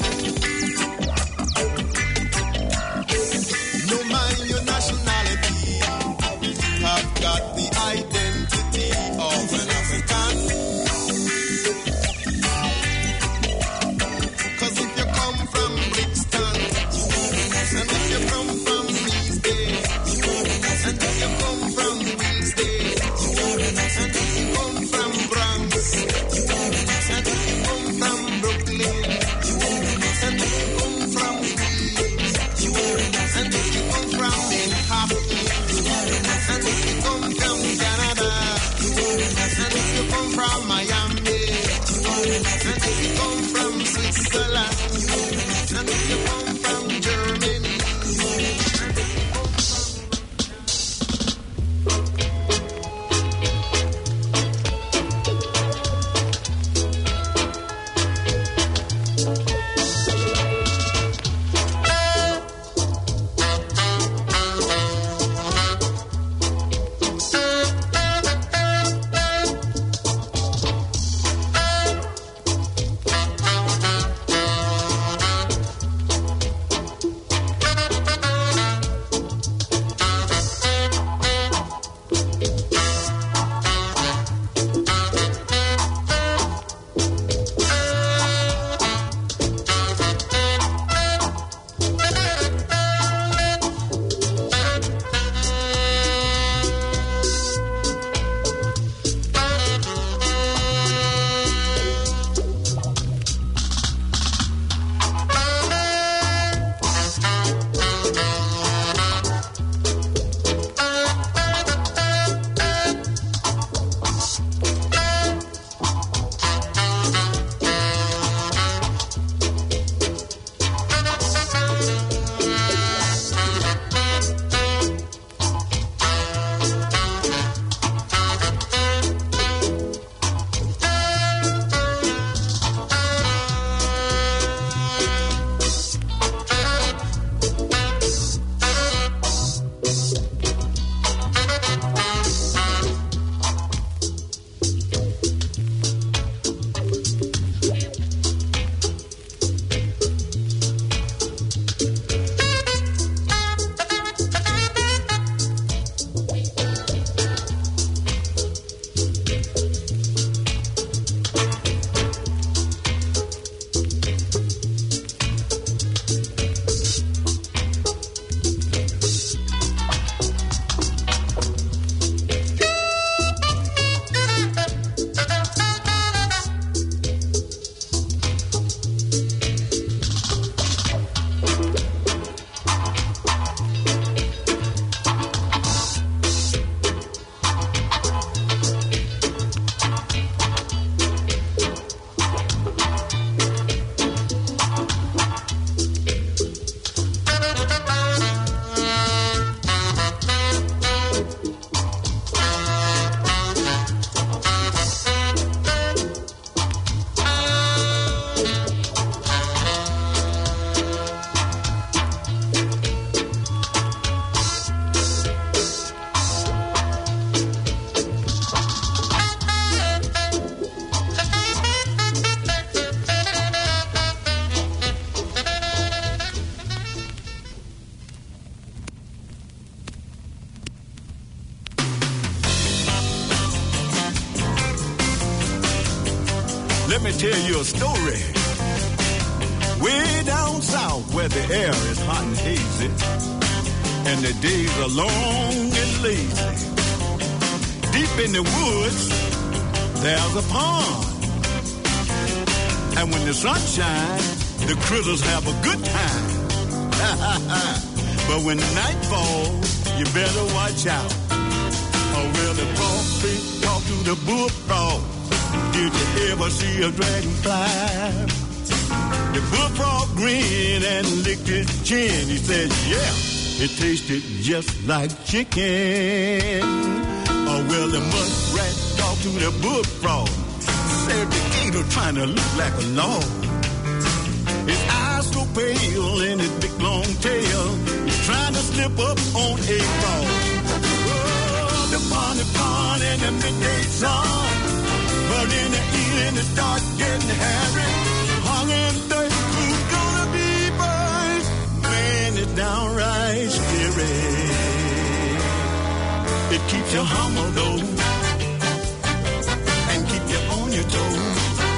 No mind your nationality, have got the identity of an African. Cause if you come from Brixton, and if you come from Eastgate, and if you come from Winston, and if you come from Bronx, and if you come from Brooklyn, Let me tell you a story. Way down south where the air is hot and hazy and the days are long and lazy. Deep in the woods, there's a pond. And when the sun shines, the critters have a good time. But when the night falls, you better watch out. Or will the frog talk to the bullfrog? Did you ever see a dragonfly? The bullfrog grinned and licked his chin. He said, yeah, it tasted just like chicken. Or will the muskrat talk to the bullfrog? Said the gator trying to look like a log. His eyes so pale and his big long tail. He's trying to slip up on a frog. Oh, the pond, the pond in the midday sun. But in the evening it starts getting hairy. Hung in dirt, who's gonna be first? Man, it's downright scary. It keeps you humble though, and keep you on your toes.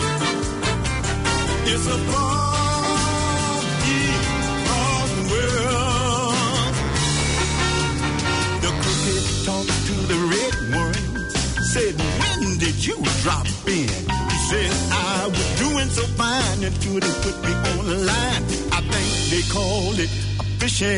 It's a foggy, frog world. The cricket talked to the red worm. Said, when did you drop in? He said, I was doing so fine until they put me on the line. I think they called it a fishing.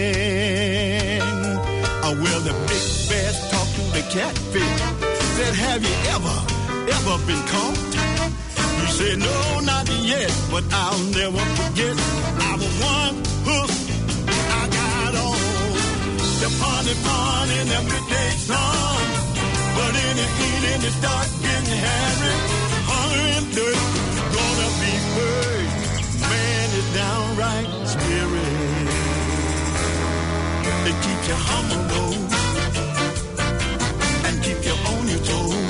Or will the big bass talk to the catfish? Said, have you ever, ever been caught? He said, no, not yet, but I'll never forget. I was one hook, I got on the pond, pond in the midday sun. But in the evening it starts getting hairy. Hungry and dirt, gonna be first. Man, it's downright scary. It keeps you humble though, and keep you on your toes.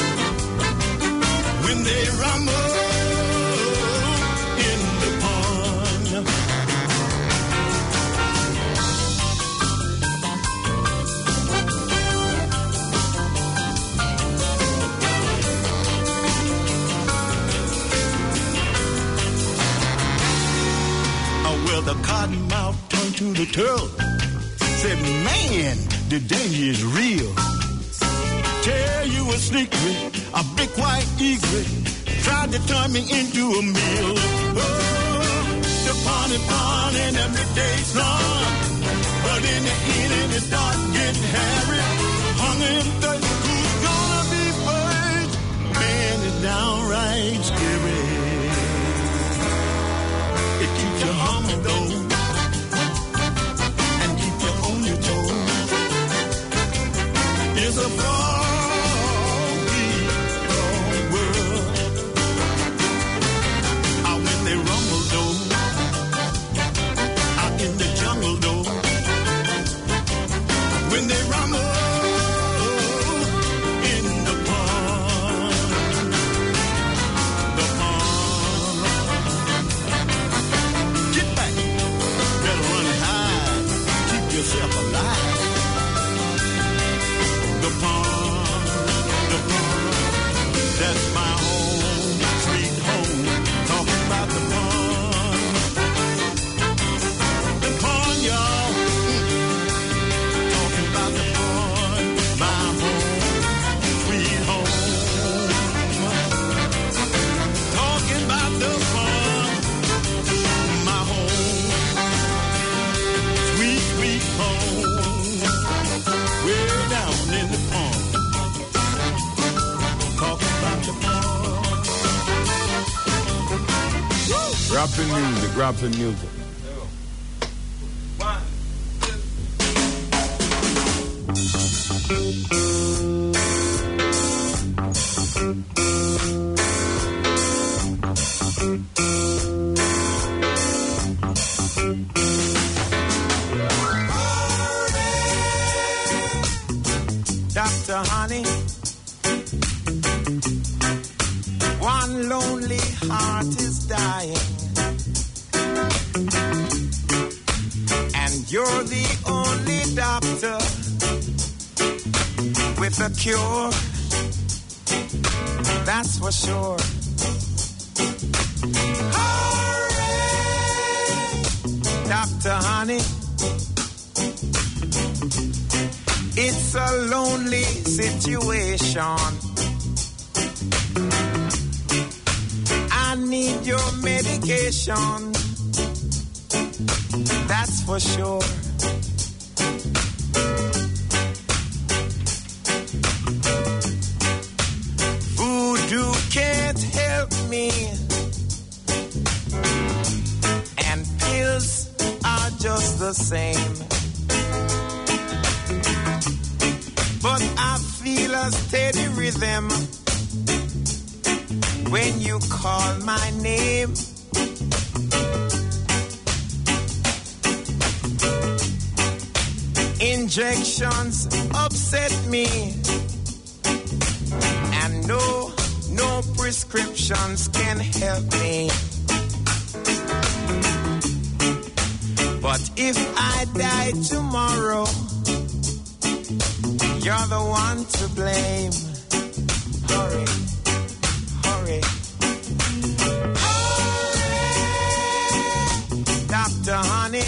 When they rumble in the pond. Well, the cottonmouth turned to the turtle. Said, man, the danger is real. Tell you a secret, a big white egret tried to turn me into a meal. Oh, the pond and pond in the midday sun. But in the evening it starts getting hairy. Hungry and thirsty, who's gonna be first? Man, it's downright scary. It keeps you humble though, and keep you on your toes. It's a foggy, cold world. Out when they rumble though, out in the jungle though, when they rumble in the pond, the pond. Get back, better run and hide, keep yourself alive. The pond, the pond, that's my home, sweet home. Talking about the pond, the pond, y'all. Talking about the pond, my home, sweet home. Talking about the pond, my home, sweet, sweet home. Way down in the pond. Talking about the pond. Rapping music, rapping music. Doctor Honey, one lonely heart is dying, and you're the only doctor with a cure, that's for sure. Doctor Honey, it's a lonely situation. I need your medication, that's for sure. Voodoo can't help me, and pills are just the same. But I feel a steady rhythm when you call my name. Injections upset me, and no, no prescriptions can help me. But if I die tomorrow, you're the one to blame. Hurry, hurry, hurry, Doctor Honey.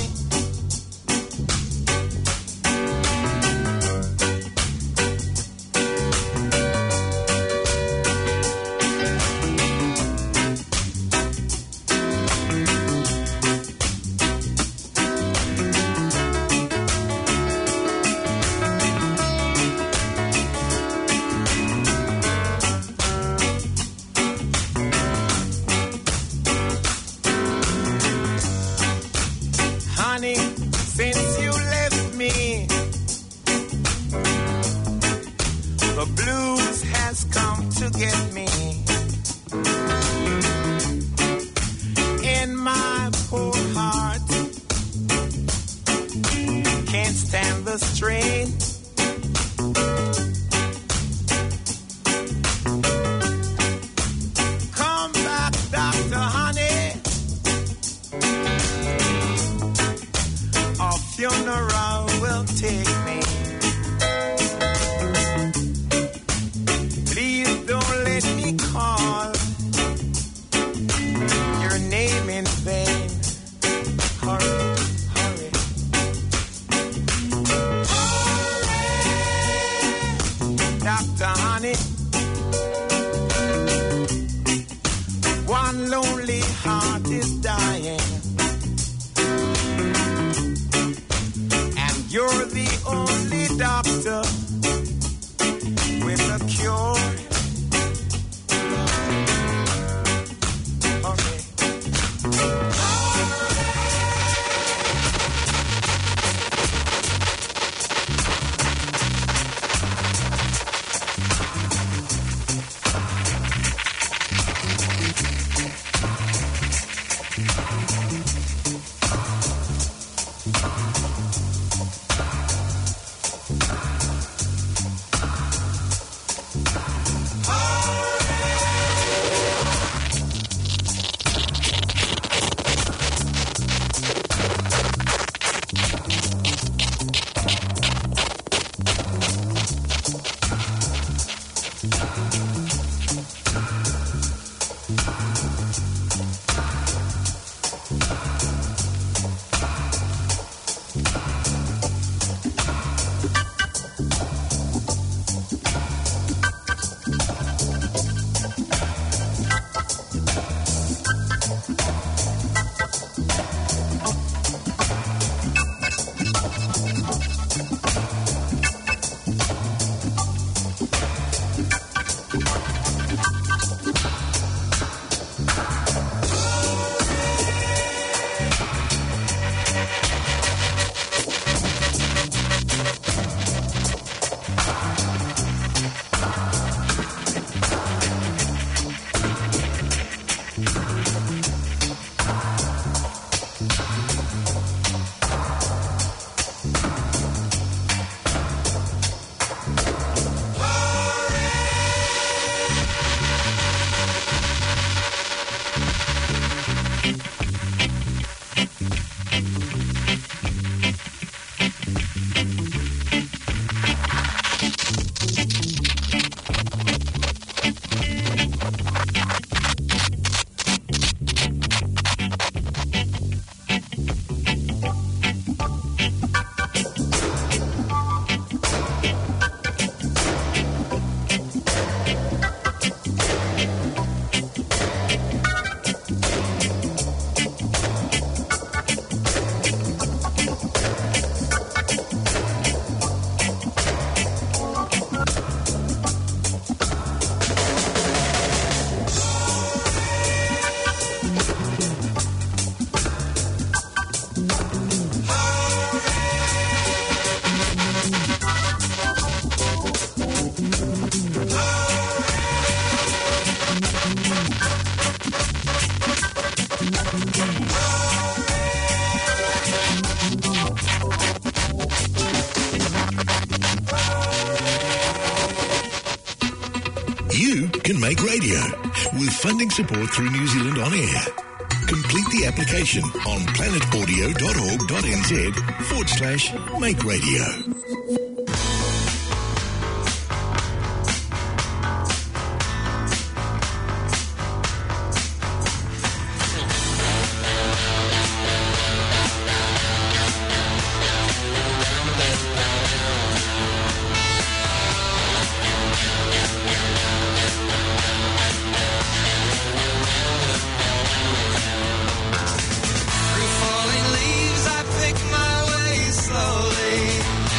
can make radio with funding support through New Zealand On Air. Complete the application on planetaudio.org.nz forward slash make radio. Falling leaves, I pick my way slowly.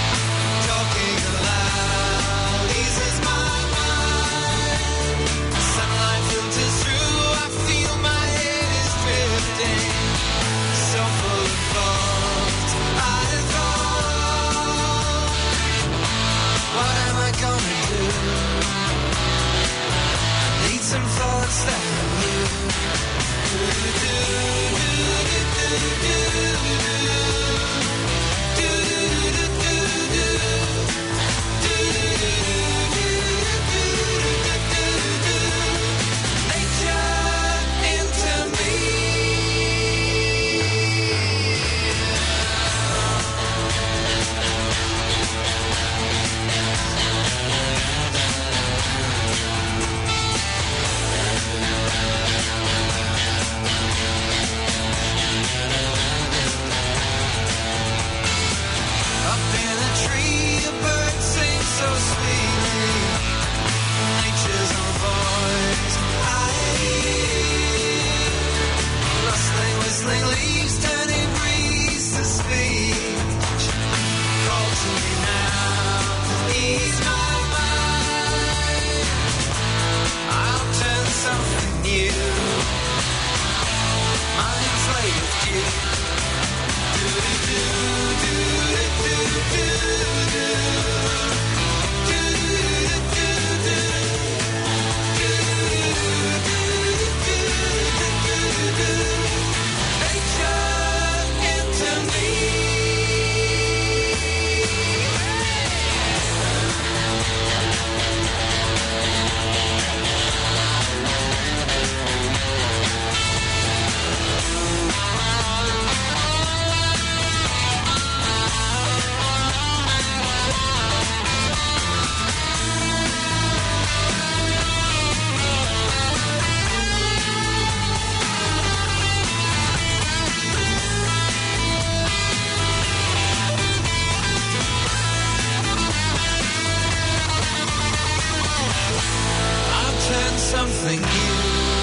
something new.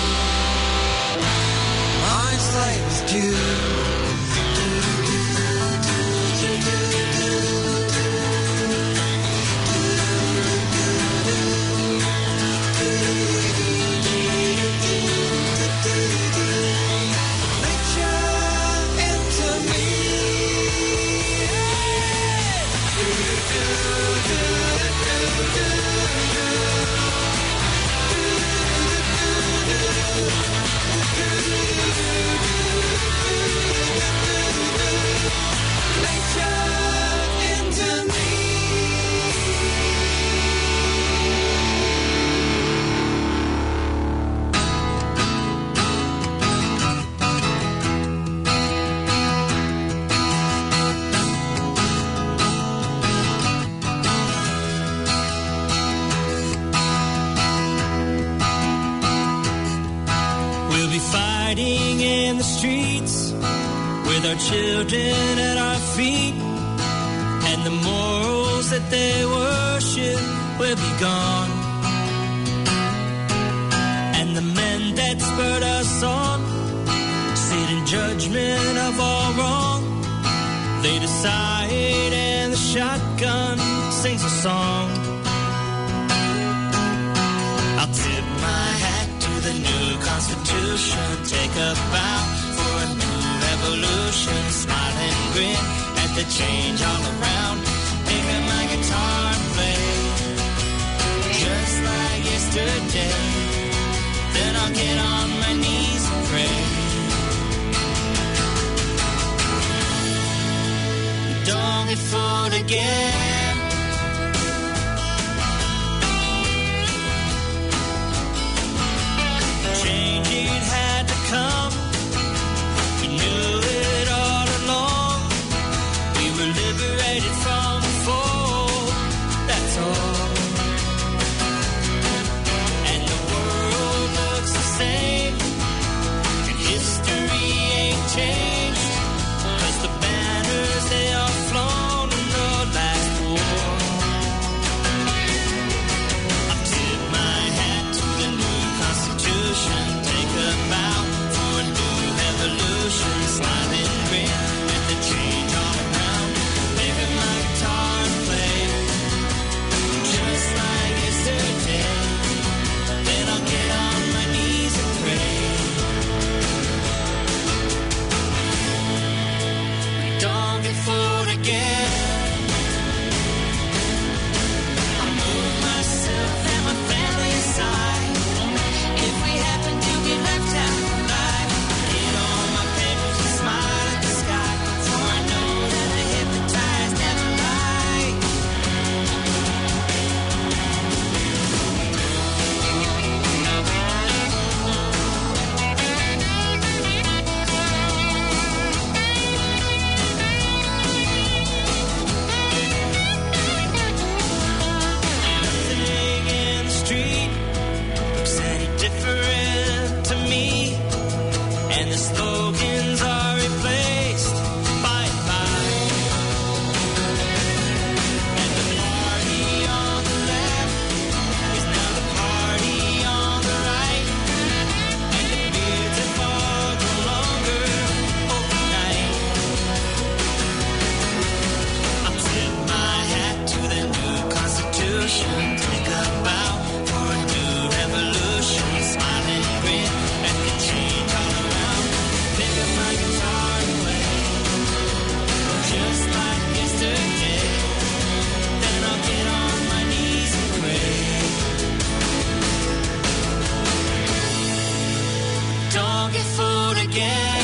My slave is due. Children at our feet, and the morals that they worship will be gone, and the men that spurred us on sit in judgment of all wrong. They decide and the shotgun sings a song. I'll tip my hat to the new Constitution, take a bow for a new revolution, smile and grin at the change all around. Pick up my guitar and play just like yesterday. Then I'll get on my knees and pray. Don't get fooled again. we're liberated from the fold, that's all. And the world looks the same, and history ain't changed, 'cause the banners they are flown in the last war. I tip my hat to the new Constitution, take a bow for a new evolution, smiling grin at the change all around. Pick up my guitar and play, just like yesterday. Then I'll get on my knees and pray. We don't get fooled again. I move myself and my family aside. If we happen to get left out alive, hit all my papers and smile at the sky, for I know that the hypnotized never lie. Nothing in the street looks any different to me, and the slogans are replaced by five. And the party on the left is now the party on the right, and the beards are far no longer overnight. I tip my hat to the new Constitution, take a bow for a new revolution, smiling grin at the change all around. Pick up my guitar and play, just like yesterday. Then I'll get on my knees and pray. Don't get fooled again.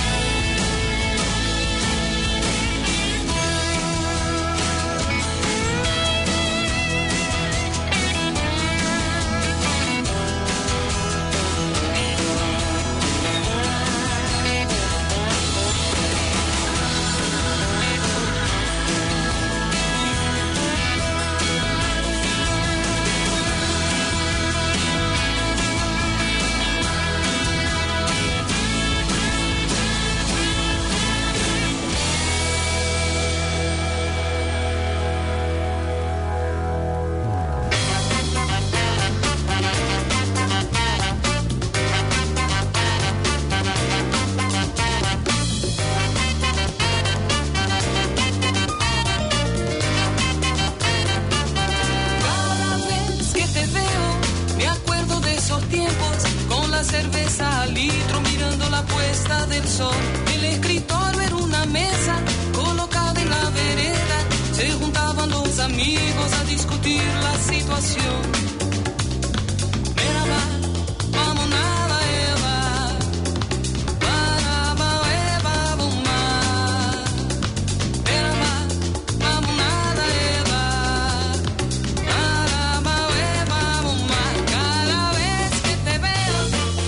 Cada vez que te veo, me acuerdo de esos tiempos, con la cerveza al litro, mirando la puesta del sol. El escritorio era una mesa colocada en la vereda, se juntaban los amigos a discutir la situación. Merhaba, vamos nada, Eva. Merhaba, Eva, buma. Merhaba, vamos nada, Eva. Merhaba, Eva, buma. Cada vez que te veo,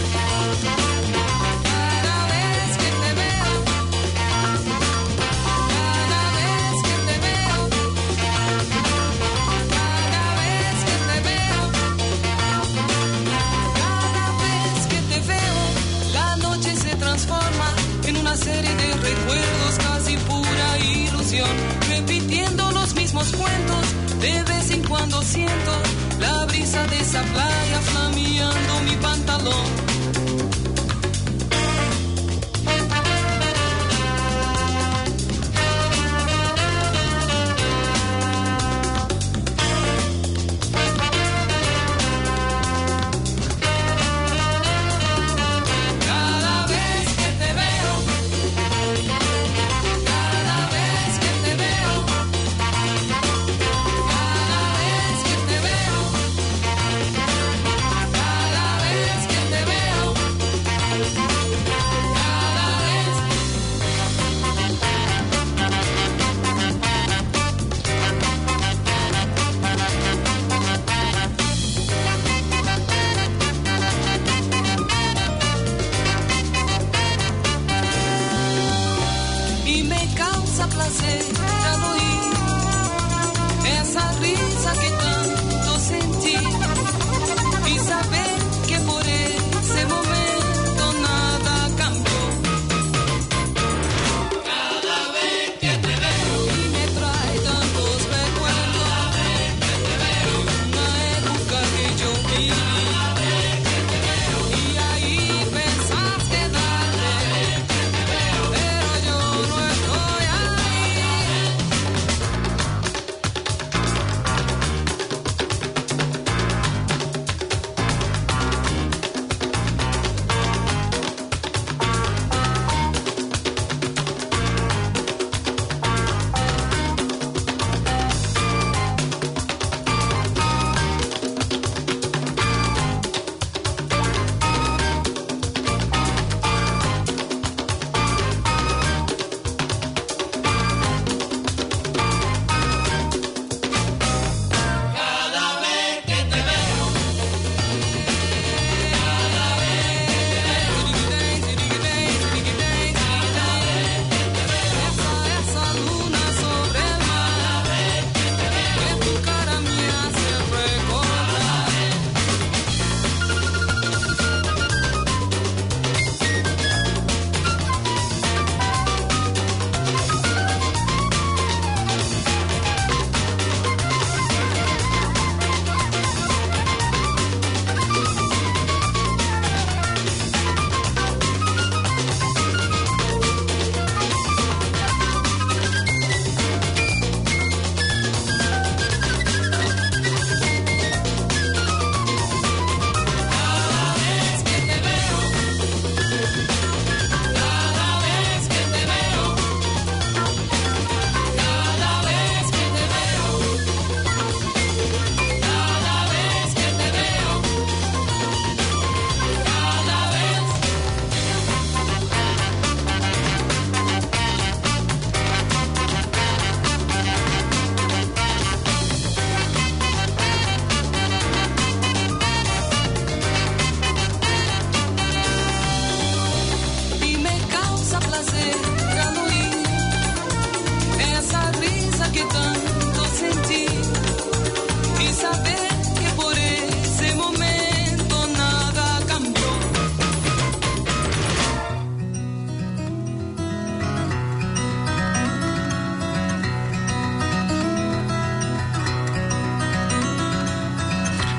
cada vez que te veo, cada vez que te veo, cada vez que te veo, cada vez que te veo, la noche se transforma en una serie de recuerdos, casi pura ilusión, repitiendo los mismos cuentos. De vez en cuando siento la brisa de esa playa flameando mi pantalón. Cada vez que te veo, cada vez que te veo, cada vez que te veo, cada vez que te veo.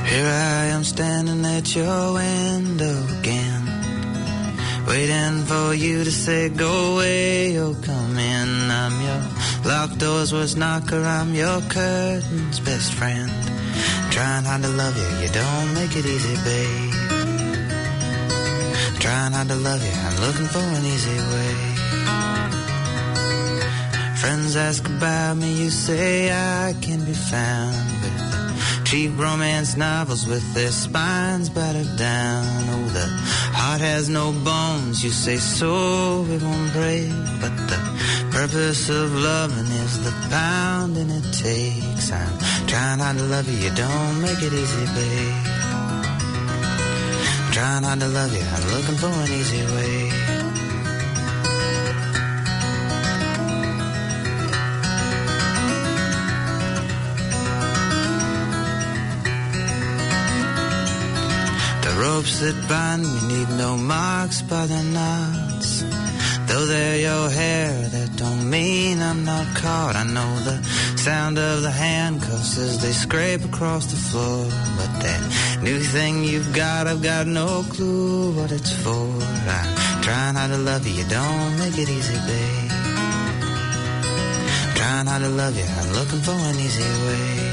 Here I am standing at your window again, waiting for you to say go away or come in. I'm your locked doors worst knocker, I'm your curtain's best friend. Trying hard to love you, you don't make it easy, babe. Trying hard to love you, I'm looking for an easy way. Friends ask about me, you say I can be found with cheap romance novels with their spines battered down. Oh, the heart has no bones, you say, so it won't break. But the purpose of loving is the pounding it takes. I'm trying hard to love you, you don't make it easy, babe. I'm trying hard to love you, I'm looking for an easy way. Ropes that bind me need no marks by their knots. Though they're your hair, that don't mean I'm not caught. I know the sound of the handcuffs as they scrape across the floor. But that new thing you've got, I've got no clue what it's for. I'm trying hard to love you, you don't make it easy, babe. I'm trying hard to love you, I'm looking for an easy way.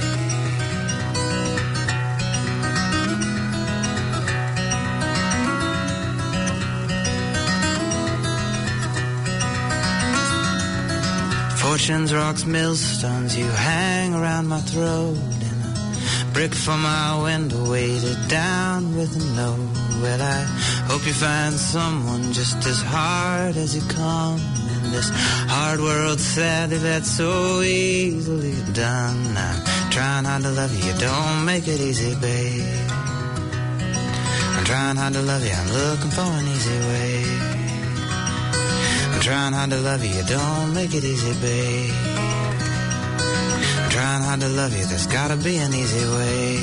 Fortunes, rocks, millstones, you hang around my throat. And a brick for my window weighted down with a note. Well, I hope you find someone just as hard as you come in this hard world, sadly, that's so easily done. I'm trying hard to love you, you don't make it easy, babe. I'm trying hard to love you, I'm looking for an easy way. I'm trying hard to love you, you don't make it easy, babe. I'm trying hard to love you, there's gotta be an easy way.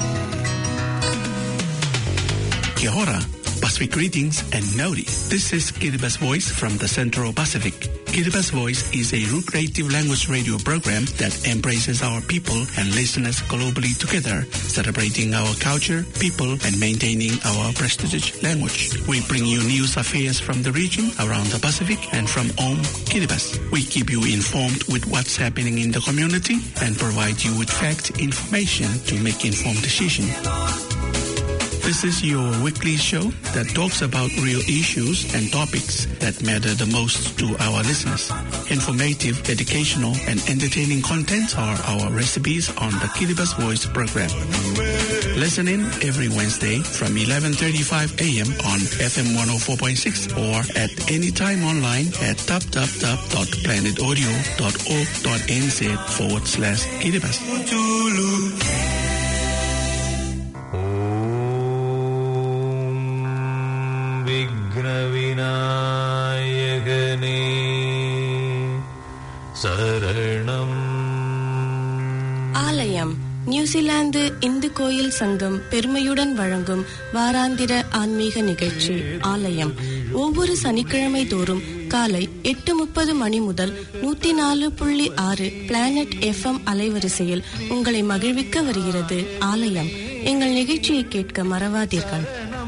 Kia ora, Pacific greetings and nori. This is Kiribati Voice from the Central Pacific. Kiribati Voice is a recreative language radio program that embraces our people and listeners globally together, celebrating our culture, people, and maintaining our prestigious language. We bring you news affairs from the region, around the Pacific, and from home, Kiribati. We keep you informed with what's happening in the community and provide you with fact information to make informed decisions. This is your weekly show that talks about real issues and topics that matter the most to our listeners. Informative, educational, and entertaining content are our recipes on the Kiribati Voice program. Listen in every Wednesday from eleven thirty-five a.m. on F M one oh four point six or at any time online at w w w dot planet audio dot org dot n z forward slash Kiribati. ஆலயம் New Zealand Hindu கோயில் சங்கம் பெருமையுடன் வழங்கும் வாராந்திர ஆன்மீக நிகழ்ச்சி ஆலயம் ஒவ்வொரு சனிக்கிழமை தோறும் காலை எட்டு முப்பது மணி முதல் நூத்தி நாலு புள்ளி ஆறு பிளானட் எஃப் எம் அலைவரிசையில் உங்களை மகிழ்விக்க வருகிறது ஆலயம். எங்கள் நிகழ்ச்சியை கேட்க மறவாதீர்கள்.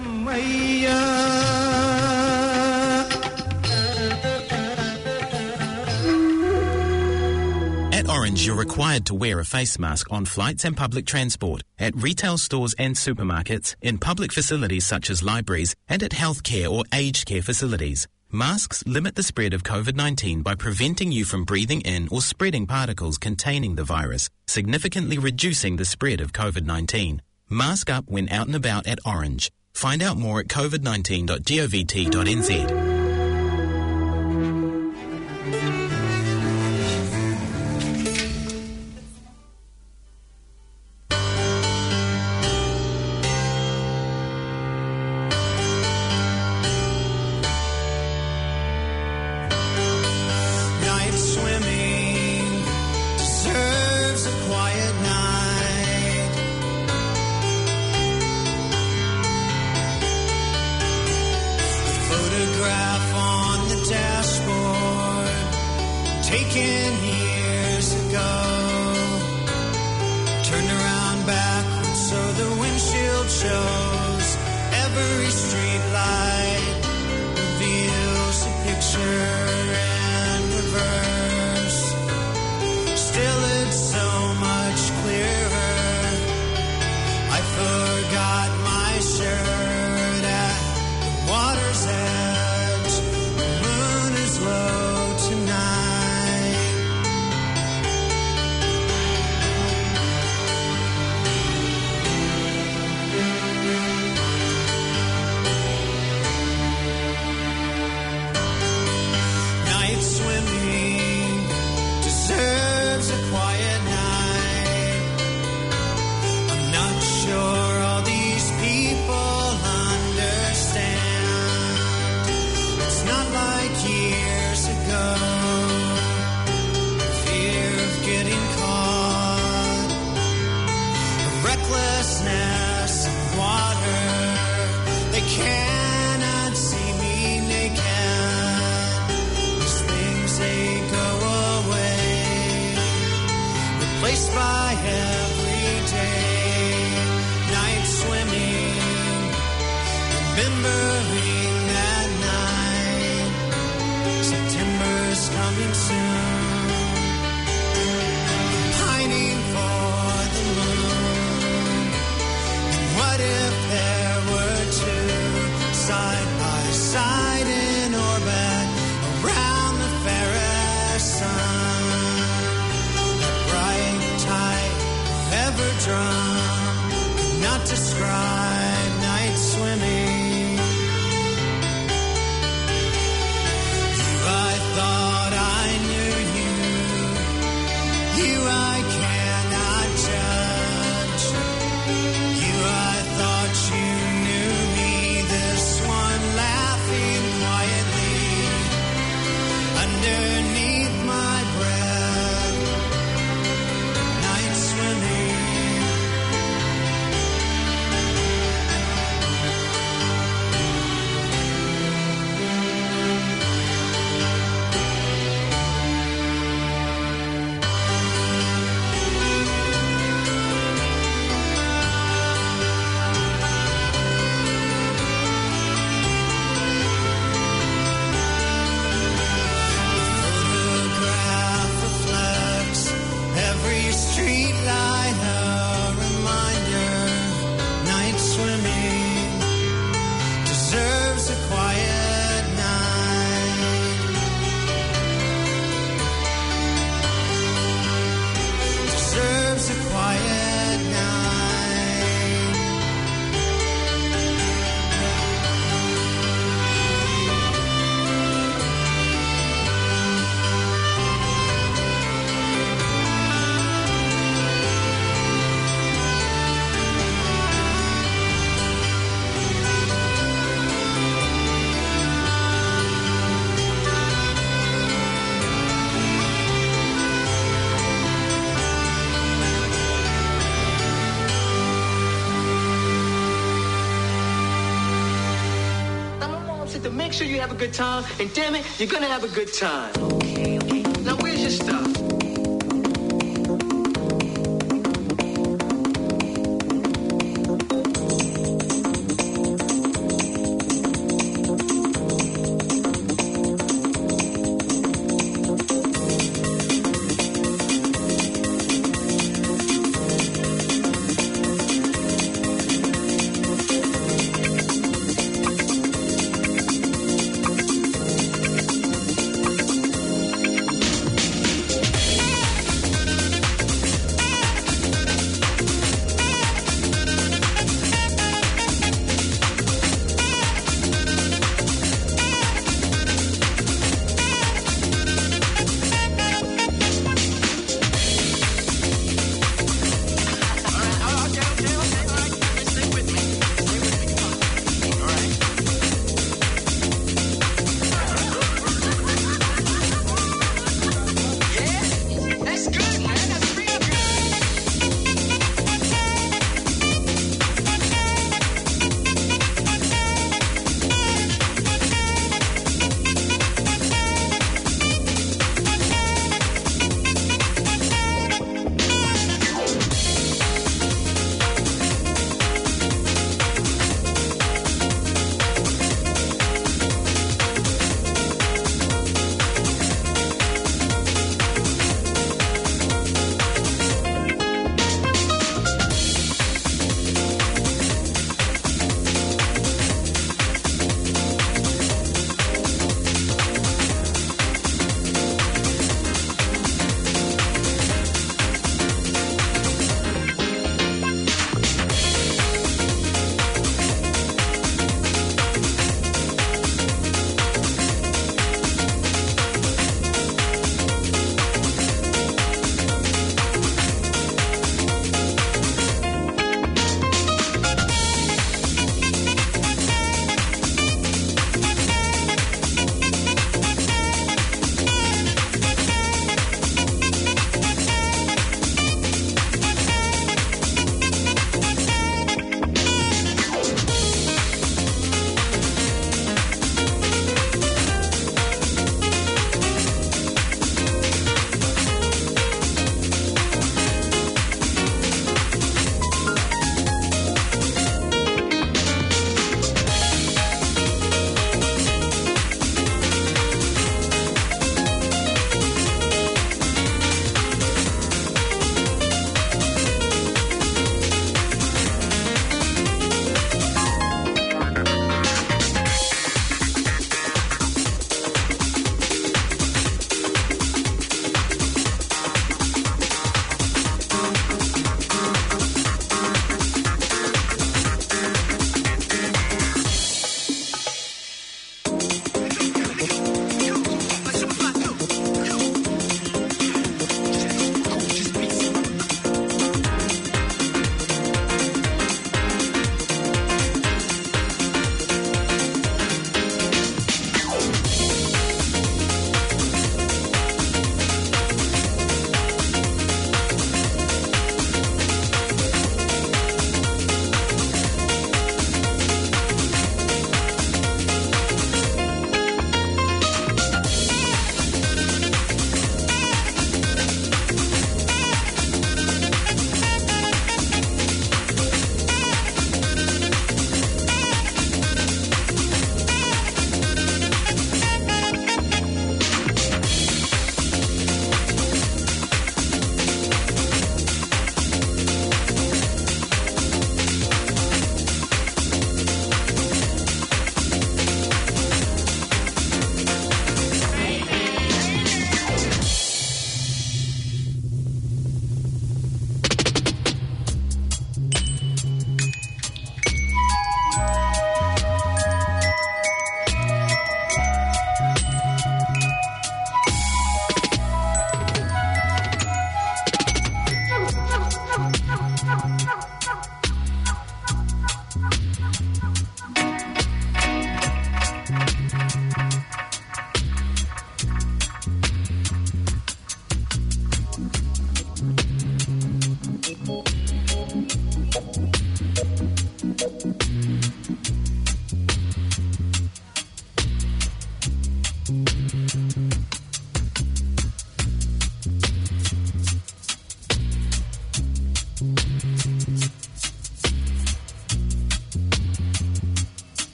At Orange, you're required to wear a face mask on flights and public transport, at retail stores and supermarkets, in public facilities such as libraries, and at healthcare or aged care facilities. Masks limit the spread of COVID nineteen by preventing you from breathing in or spreading particles containing the virus, significantly reducing the spread of COVID nineteen. Mask up when out and about at Orange. Find out more at covid nineteen dot govt dot n z. Photograph replaced by everyday night swimming, remembering that night. September's coming soon, pining for the moon. And what if there were two side by side in orbit around the fairest sun? That bright tide ever drum could not describe night swimming. You, I thought I knew you. You, I cannot judge. You, I thought you knew me. This one laughing quietly underneath my breath. Night swimming. Photograph reflects every street light, a reminder. Night swimming deserves a quiet night. Deserves a quiet night. To make sure you have a good time, and damn it, you're gonna have a good time. Okay, okay. Now where's your stuff?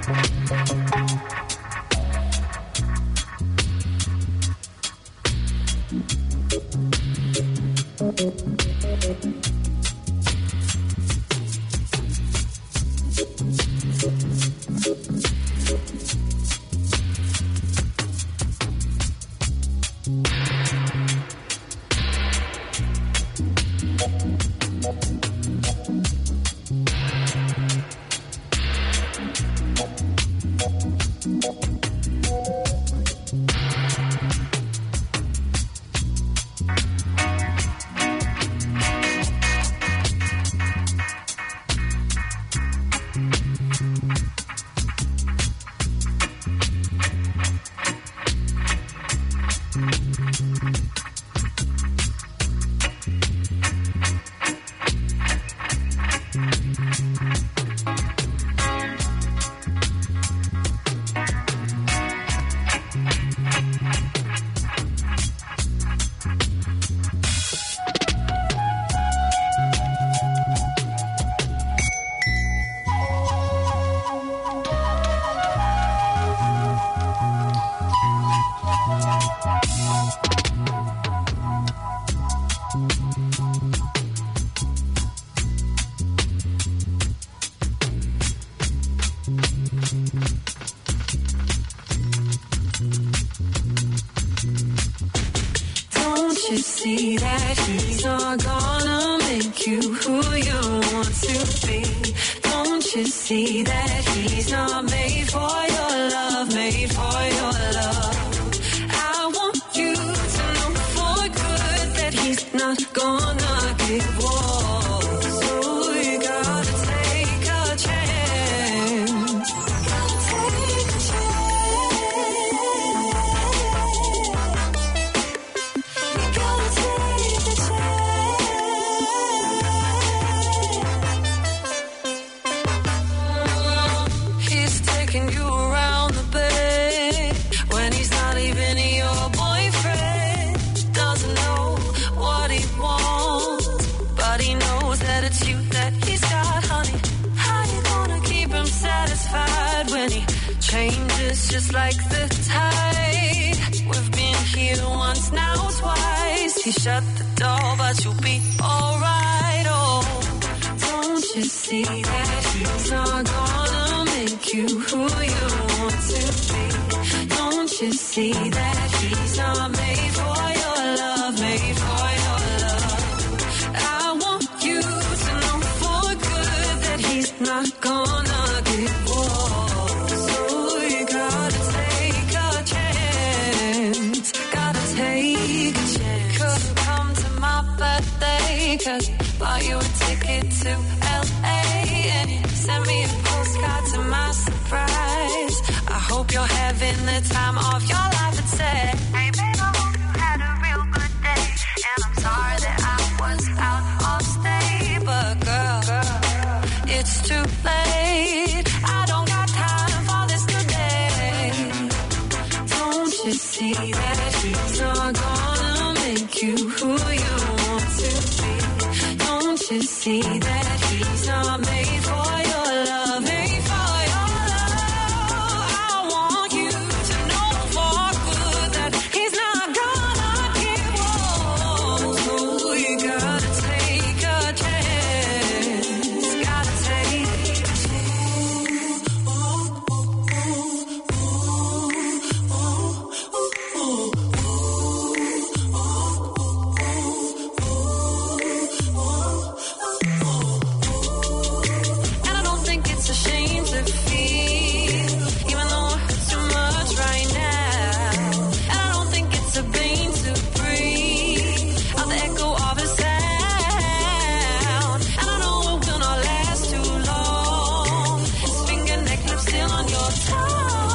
you see that he's not gonna make you who you want to be? Don't you see that he's not made for your love, made for your love? I want you to know for good that he's not gonna give walls. So you gotta take a chance. Gotta take a He's taking you around the bed when he's not even your boyfriend. Doesn't know what he wants, but he knows that it's you that he's got, honey. How you gonna keep him satisfied when he changes just like the tide? We've been here once, now twice. He shut the door, but you'll be alright. Oh, don't you see that he's not gonna make you who you want to be? Don't you see that he's not made for your love, made for your love? I want you to know for good that he's not gonna get bored. So you gotta take a chance, gotta take a chance. Couldn't come to my birthday, cause buy you a ticket to L A and you send me a postcard to my surprise. I hope you're having the time of your life and say, hey babe, I hope you had a real good day, and I'm sorry that I was out of state, but girl, girl, it's too late. I don't got time for this today. Don't you see that he's not gonna make you who you want to be? Don't you see that he's not made for